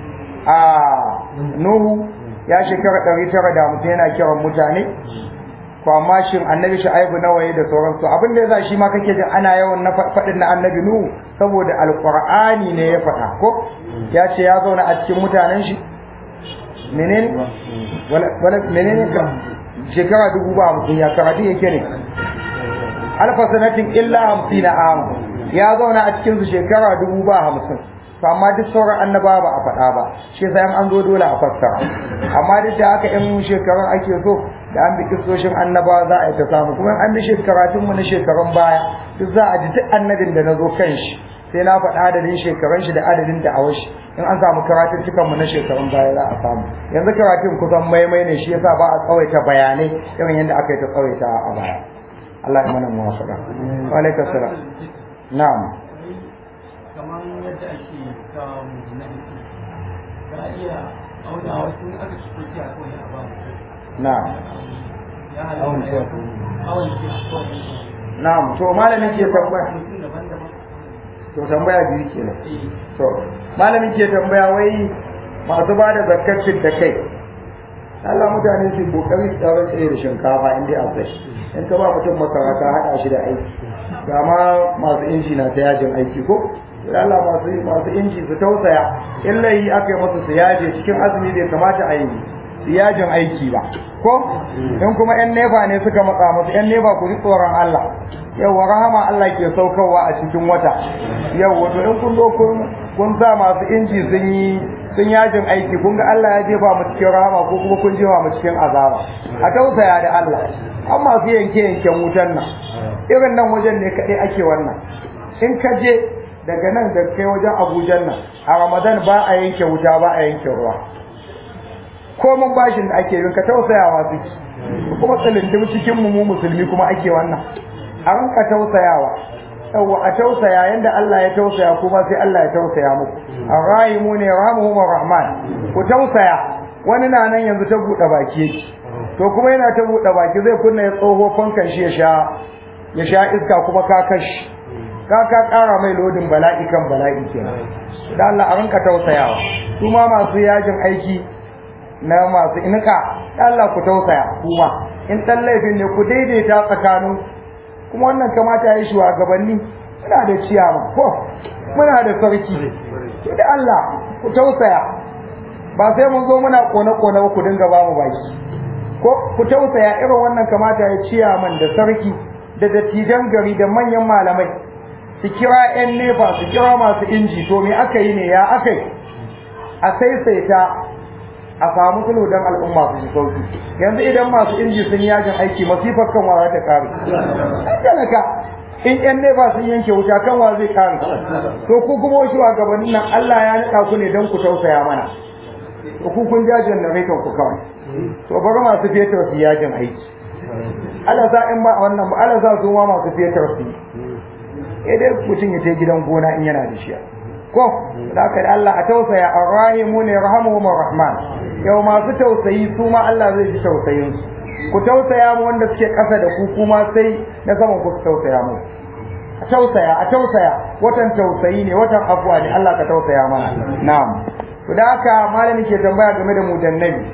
Nuhu ya shekara 950 yana kiran mutane ko amma shin annabi Shu'aibu nawa yayi da sauransu abin da yasa shi ma kake jin ana yawan na faɗin na annabi Nuhu saboda alqur'ani ne ya faɗa ko ya ce ya zauna a cikin mutanen shi menene ka shekara 50 ya karatu yake ne alfa sanatin illa 50 am ya zauna a cikin su shekara 50 to amma duk sauran annaba ba a faɗa ba shi sai an zo dole a fassara amma duk da haka in shekarun ake so da an bi kissoshin annaba za a yi ta samu kuma an bi shekaratun mu na shekarun baya duk za a ji duk annabin da na zo kan shi sai na faɗa adadin shekarun shi da adadin da'awar shi in an samu karatun cikan mu na shekarun baya za a samu yanzu karatun kusan maimai ne shi yasa ba a tsawaita bayanai irin yadda aka yi ta tsawaita a baya Allah ya mana muwafaqa wa alaikum salam na'am kamar yadda ake kawo mutum ka iya auna wasu aka ci kuki a kawai a ba na'am ya halatta awon ki a kawai na'am to malamin ke tambaya to tambaya biyu kenan to malamin ke tambaya wai masu ba da zakar da kai Allah mutane su kokari su tsara tsaye da shinkafa in dai akwai in ka ba mutum masara ka hada shi da aiki ga ma masu inji na ta yajin aiki ko Allah masu inji su tausaya in layi aka yi masu su yaje cikin azumi bai kamata a yi su yajin aiki ba ko in kuma yan nefa ne suka matsa musu yan nefa ku ji tsoron Allah yawwa rahama Allah ke saukarwa a cikin wata yawwa to in kun zo kun sa masu inji sun yajin aiki kun ga Allah ya jefa mu cikin rahama ko kuma kun jefa mu cikin azaba a tausaya da Allah an masu yanken wutan nan irin nan wajen ne kaɗai ake wannan in ka je daga nan da kai wajen Abuja nan a Ramadan ba a yanke wuta ba a yanke ruwa komin bashin da ake yin ka tausayawa suke kuma tsalindim cikin mu musulmi kuma ake wannan a ranka tausayawa yawa a tausaya yanda Allah ya tausaya kuma sai Allah ya tausaya muku arrahimu ne rahmuhumur rahman ku tausaya wani na nan yanzu ta buɗe baki yake to kuma yana ta buɗe baki zai kunna ya tsoho fankan shi ya sha iska kuma ka kashi ka ƙara mai lodin bala'i kan bala'i kenan da Allah a ranka tausayawa kuma masu yajin aiki na masu inuka Allah ku tausaya kuma in dan laifin ne ku daidaita tsakanin kuma wannan kamata ya yi shugabanni muna da ciyama ko muna da sarki da Allah ku tausaya ba sai mun zo muna kone ba ku dinga ba mu baki ko ku tausaya irin wannan kamata ya ciyaman da sarki da dattijan gari da manyan malamai su kira yan nefa su kira masu inji to me aka yi ne ya aka yi a saisaita a samu sulhu dan al'umma su ji sauki yanzu idan masu inji sun yajin aiki masifar kan wa za ta kare talaka in yan nefa sun yanke wuta kan wa zai kare to ku kuma wasu gabanin nan Allah ya nika ku ne dan ku tausaya mana to ku kun jajin na ku kawai to bari masu fetur su yajin aiki Allah sa in ba wannan ba Allah sa su ma masu fetur su dai mutum ya je gidan gona in yana da shi ko da ka Allah a tausaya arrahimu ne rahmuhumur rahman yau masu tausayi su ma Allah zai ji tausayin su ku tausaya mu wanda suke kasa da ku kuma sai na saman ku tausaya mu a tausaya watan tausayi ne watan afwa ne Allah ka tausaya mana na'am to da haka malami ke tambaya game da mujannabi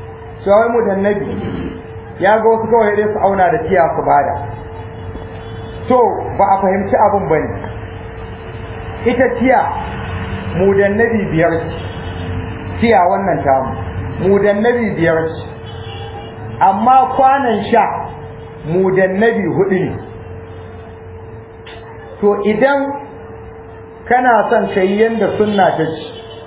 sai mujannabi ya ga wasu kawai dai su auna da tiya su bada to ba a fahimci abin bane. Ita tiya mudannabi 5 tiya wannan tamu mudannabi 5 amma kwanan sha mudannabi 4 ne. To idan kana son kai yanda sunna ta ci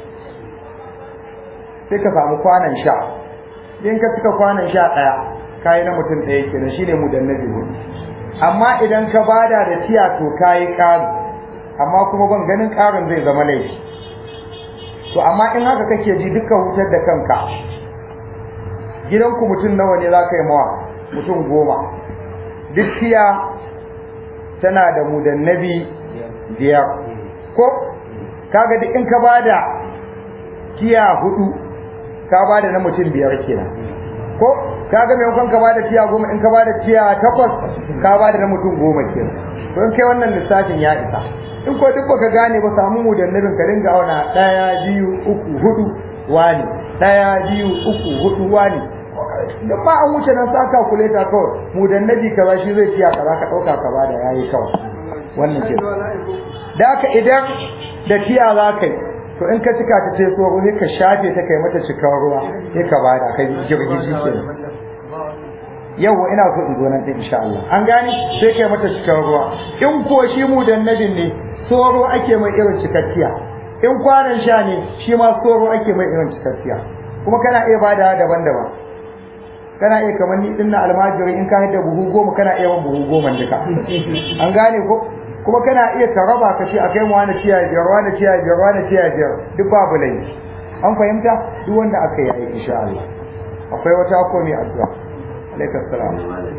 sai ka samu kwanan sha, in ka cika kwanan sha ɗaya kayi na mutum ɗaya kenan shine mudannabi 4. Amma idan ka bada da tiya to kayi ƙari, amma kuma ban ganin ƙarin zai zama laifi. To amma in haka kake ji duka hutar da kanka, gidanku mutum nawa ne za ka yi mawa? Mutum 10. Duk tiya tana da mudannabi 5 ko kaga duk in ka bada tiya 4 ka bada na mutum 5 kenan ko kaga maimakon ka bada tiya 10 in ka bada tiya 8 ka bada na mutum 10 kenan. Don kai wannan lissafin ya isa. In ko duk baka gane ba samu mudannabin ka dinga auna 1 2 3 4 wani 1 2 3 4 wani da ba an wuce nan sa calculator kawai mudannabi kaza shi zai tiya kaza ka dauka ka bada yayi kawai wannan ke. Da haka idan da tiya za ka yi to in ka cika ta ce so ne ka shafe ta kai mata cikar ruwa sai ka bada kai girgiji kenan. Yau ina so in zo nan din insha Allah an gane sai kai mata cikar ruwa. In ko shi mudannabin ne soro ake mai irin cikakkiya, in kwanan sha ne shi ma soro ake mai irin cikakkiya. Kuma kana iya bada daban-daban, kana iya kamar ni din na almajiri in ka haɗa buhu 10 kana iya buhu 10 duka an gane ko. Kuma kana iya taraba ka ce akai mu wani tiya 5 wani tiya 5 wani tiya 5 duk babu laifi. An fahimta duk wanda aka yi insha Allah. Akwai wata ko ne addu'a. Alaikum salam.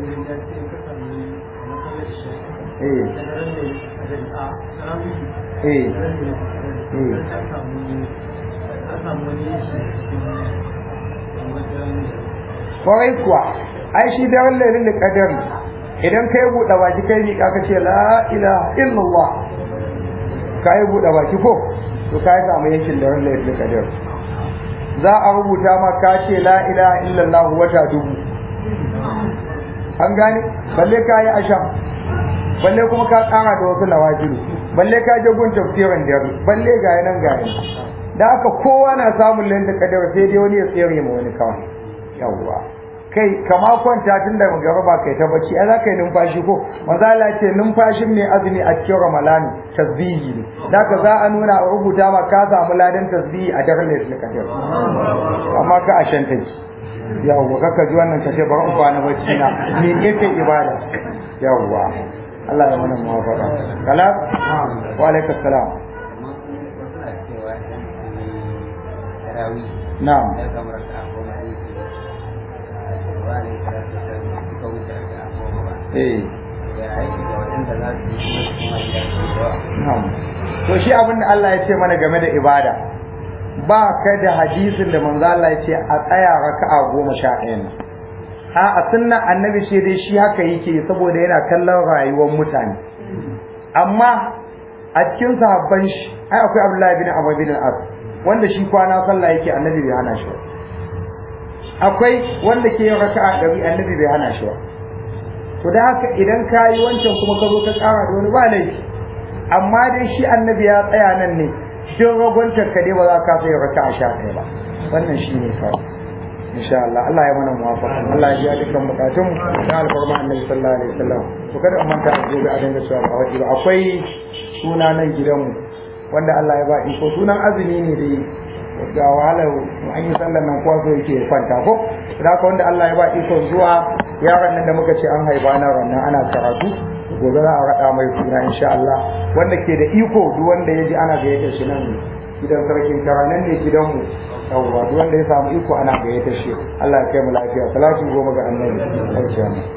Kwarai kuwa ai shi da wallahi lil qadar idan kai buɗe baki kai ni ka ce la ilaha illallah kai buɗe baki ko to kai samu yankin da wallahi lil qadar za a rubuta ma ka ce la ilaha illallah wata 1000. An gane balle kai asham balle kuma ka tsara da wasu nawajilu balle ka je gun tafsirin da balle ga nan ga da aka kowa na samun lil qadar sai dai wani ya tsere ma wani kawai. Yawwa kai kama kwanta tun da magaraba kai ta bacci ai za ka yi numfashi ko manzo Allah ce numfashin mai azumi a cikin Ramadan tasbihi ne zaka za a nuna a rubuta ma ka samu ladan tasbihi a daren Lailatul Qadr amma ka ashanta ki yawwa kaka ji wannan kace bar in kwana bacci na ni yake ibada yawwa Allah ya mana muwafaqa kala wa alaikum salam na'am to shi abin da Allah ya ce mana game da ibada ba ka da hadisin da manzo Allah ya ce a tsaya raka'a 11 a sunnan annabi shi dai shi haka yake saboda yana kallon rayuwar mutane. Amma a cikin sahabban shi ai akwai Abdullah bin Abu bin al-As wanda shi kwana sallah yake annabi bai hana shi. Akwai wanda ke yin raka'a 100 annabi bai hana shi ba. To da haka idan ka yi wancan kuma ka zo ka tsara da wani ba laifi, amma dai shi annabi ya tsaya nan ne don ragwantar ka dai ba za ka sai raka'a 11 ba. Wannan shi ne kawai insha Allah. Allah ya mana muwafaqa, Allah ya ji dukkan bukatun da alfarma annabi sallallahu alaihi wasallam. To kada an manta da gobe a dinga cewa ba wai ba akwai suna nan gidanmu wanda Allah ya ba iko sunan azumi ne dai ga wahala an yi sallar nan kowa so yake kwanta ko da haka wanda Allah ya ba iko zuwa yaran nan da muka ce an haifa na rannan ana karatu gobe za a rada mai suna insha Allah. Wanda ke da iko duk wanda ya ji ana gayyata shi nan gidan sarkin karanan ne gidanmu yawwa duk wanda ya samu iko ana gayyata shi. Allah ya kai mu lafiya. Salatu goma ga annabi.